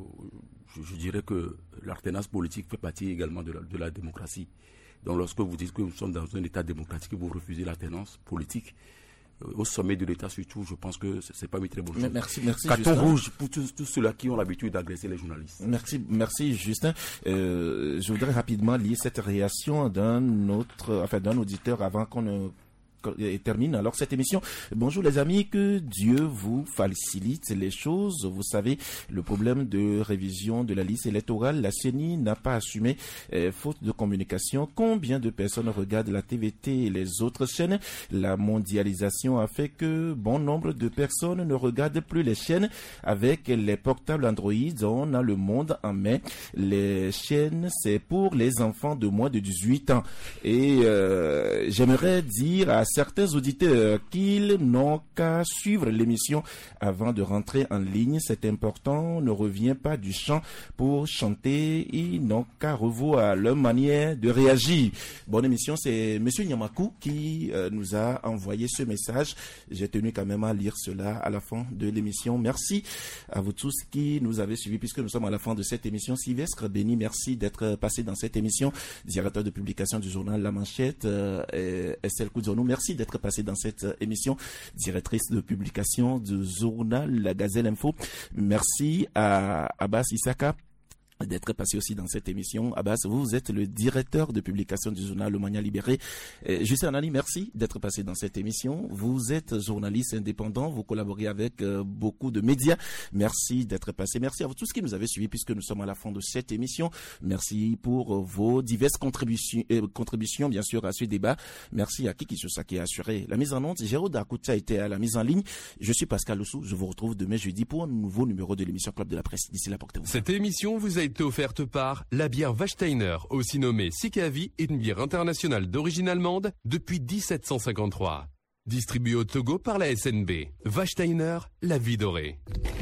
je dirais que l'alternance politique fait partie également de la démocratie. Donc, lorsque vous dites que nous sommes dans un État démocratique et vous refusez l'alternance politique, au sommet de l'État surtout, je pense que ce n'est pas une très bonne chose. Merci, Carton rouge pour tous ceux-là qui ont l'habitude d'agresser les journalistes. Merci Justin. Je voudrais rapidement lire cette réaction d'un auditeur avant qu'on termine alors cette émission. Bonjour les amis, que Dieu vous facilite les choses. Vous savez, le problème de révision de la liste électorale, la CENI n'a pas assumé, faute de communication. Combien de personnes regardent la TVT et les autres chaînes? La mondialisation a fait que bon nombre de personnes ne regardent plus les chaînes. Avec les portables Android, on a le monde en main. Les chaînes, c'est pour les enfants de moins de 18 ans. Et j'aimerais dire à certains auditeurs qu'ils n'ont qu'à suivre l'émission avant de rentrer en ligne. C'est important, on ne revient pas du chant pour chanter. Ils n'ont qu'à revoir leur manière de réagir. Bonne émission, c'est M. Nyamakou qui nous a envoyé ce message. J'ai tenu quand même à lire cela à la fin de l'émission. Merci à vous tous qui nous avez suivis puisque nous sommes à la fin de cette émission. Sylvestre Béni, merci d'être passé dans cette émission. Directeur de publication du journal La Manchette, Estelle Koudzonou, merci d'être passé dans cette émission. Directrice de publication du journal La Gazelle Info. Merci à Abbas Issaka d'être passé aussi dans cette émission. Abbas, vous êtes le directeur de publication du journal Le Mania Libéré. Justin Anani, merci d'être passé dans cette émission. Vous êtes journaliste indépendant, vous collaborez avec beaucoup de médias. Merci d'être passé. Merci à vous tous qui nous avez suivis puisque nous sommes à la fin de cette émission. Merci pour vos diverses contributions bien sûr à ce débat. Merci à Kiki Sosa qui a assuré la mise en onde. Jérôme Akoutia était à la mise en ligne. Je suis Pascal Oussou. Je vous retrouve demain jeudi pour un nouveau numéro de l'émission Club de la Presse. D'ici là, portez-vous. Cette émission vous a été offerte par la bière Wachsteiner, aussi nommée Sikavi, une bière internationale d'origine allemande depuis 1753. Distribuée au Togo par la SNB. Wachsteiner, la vie dorée.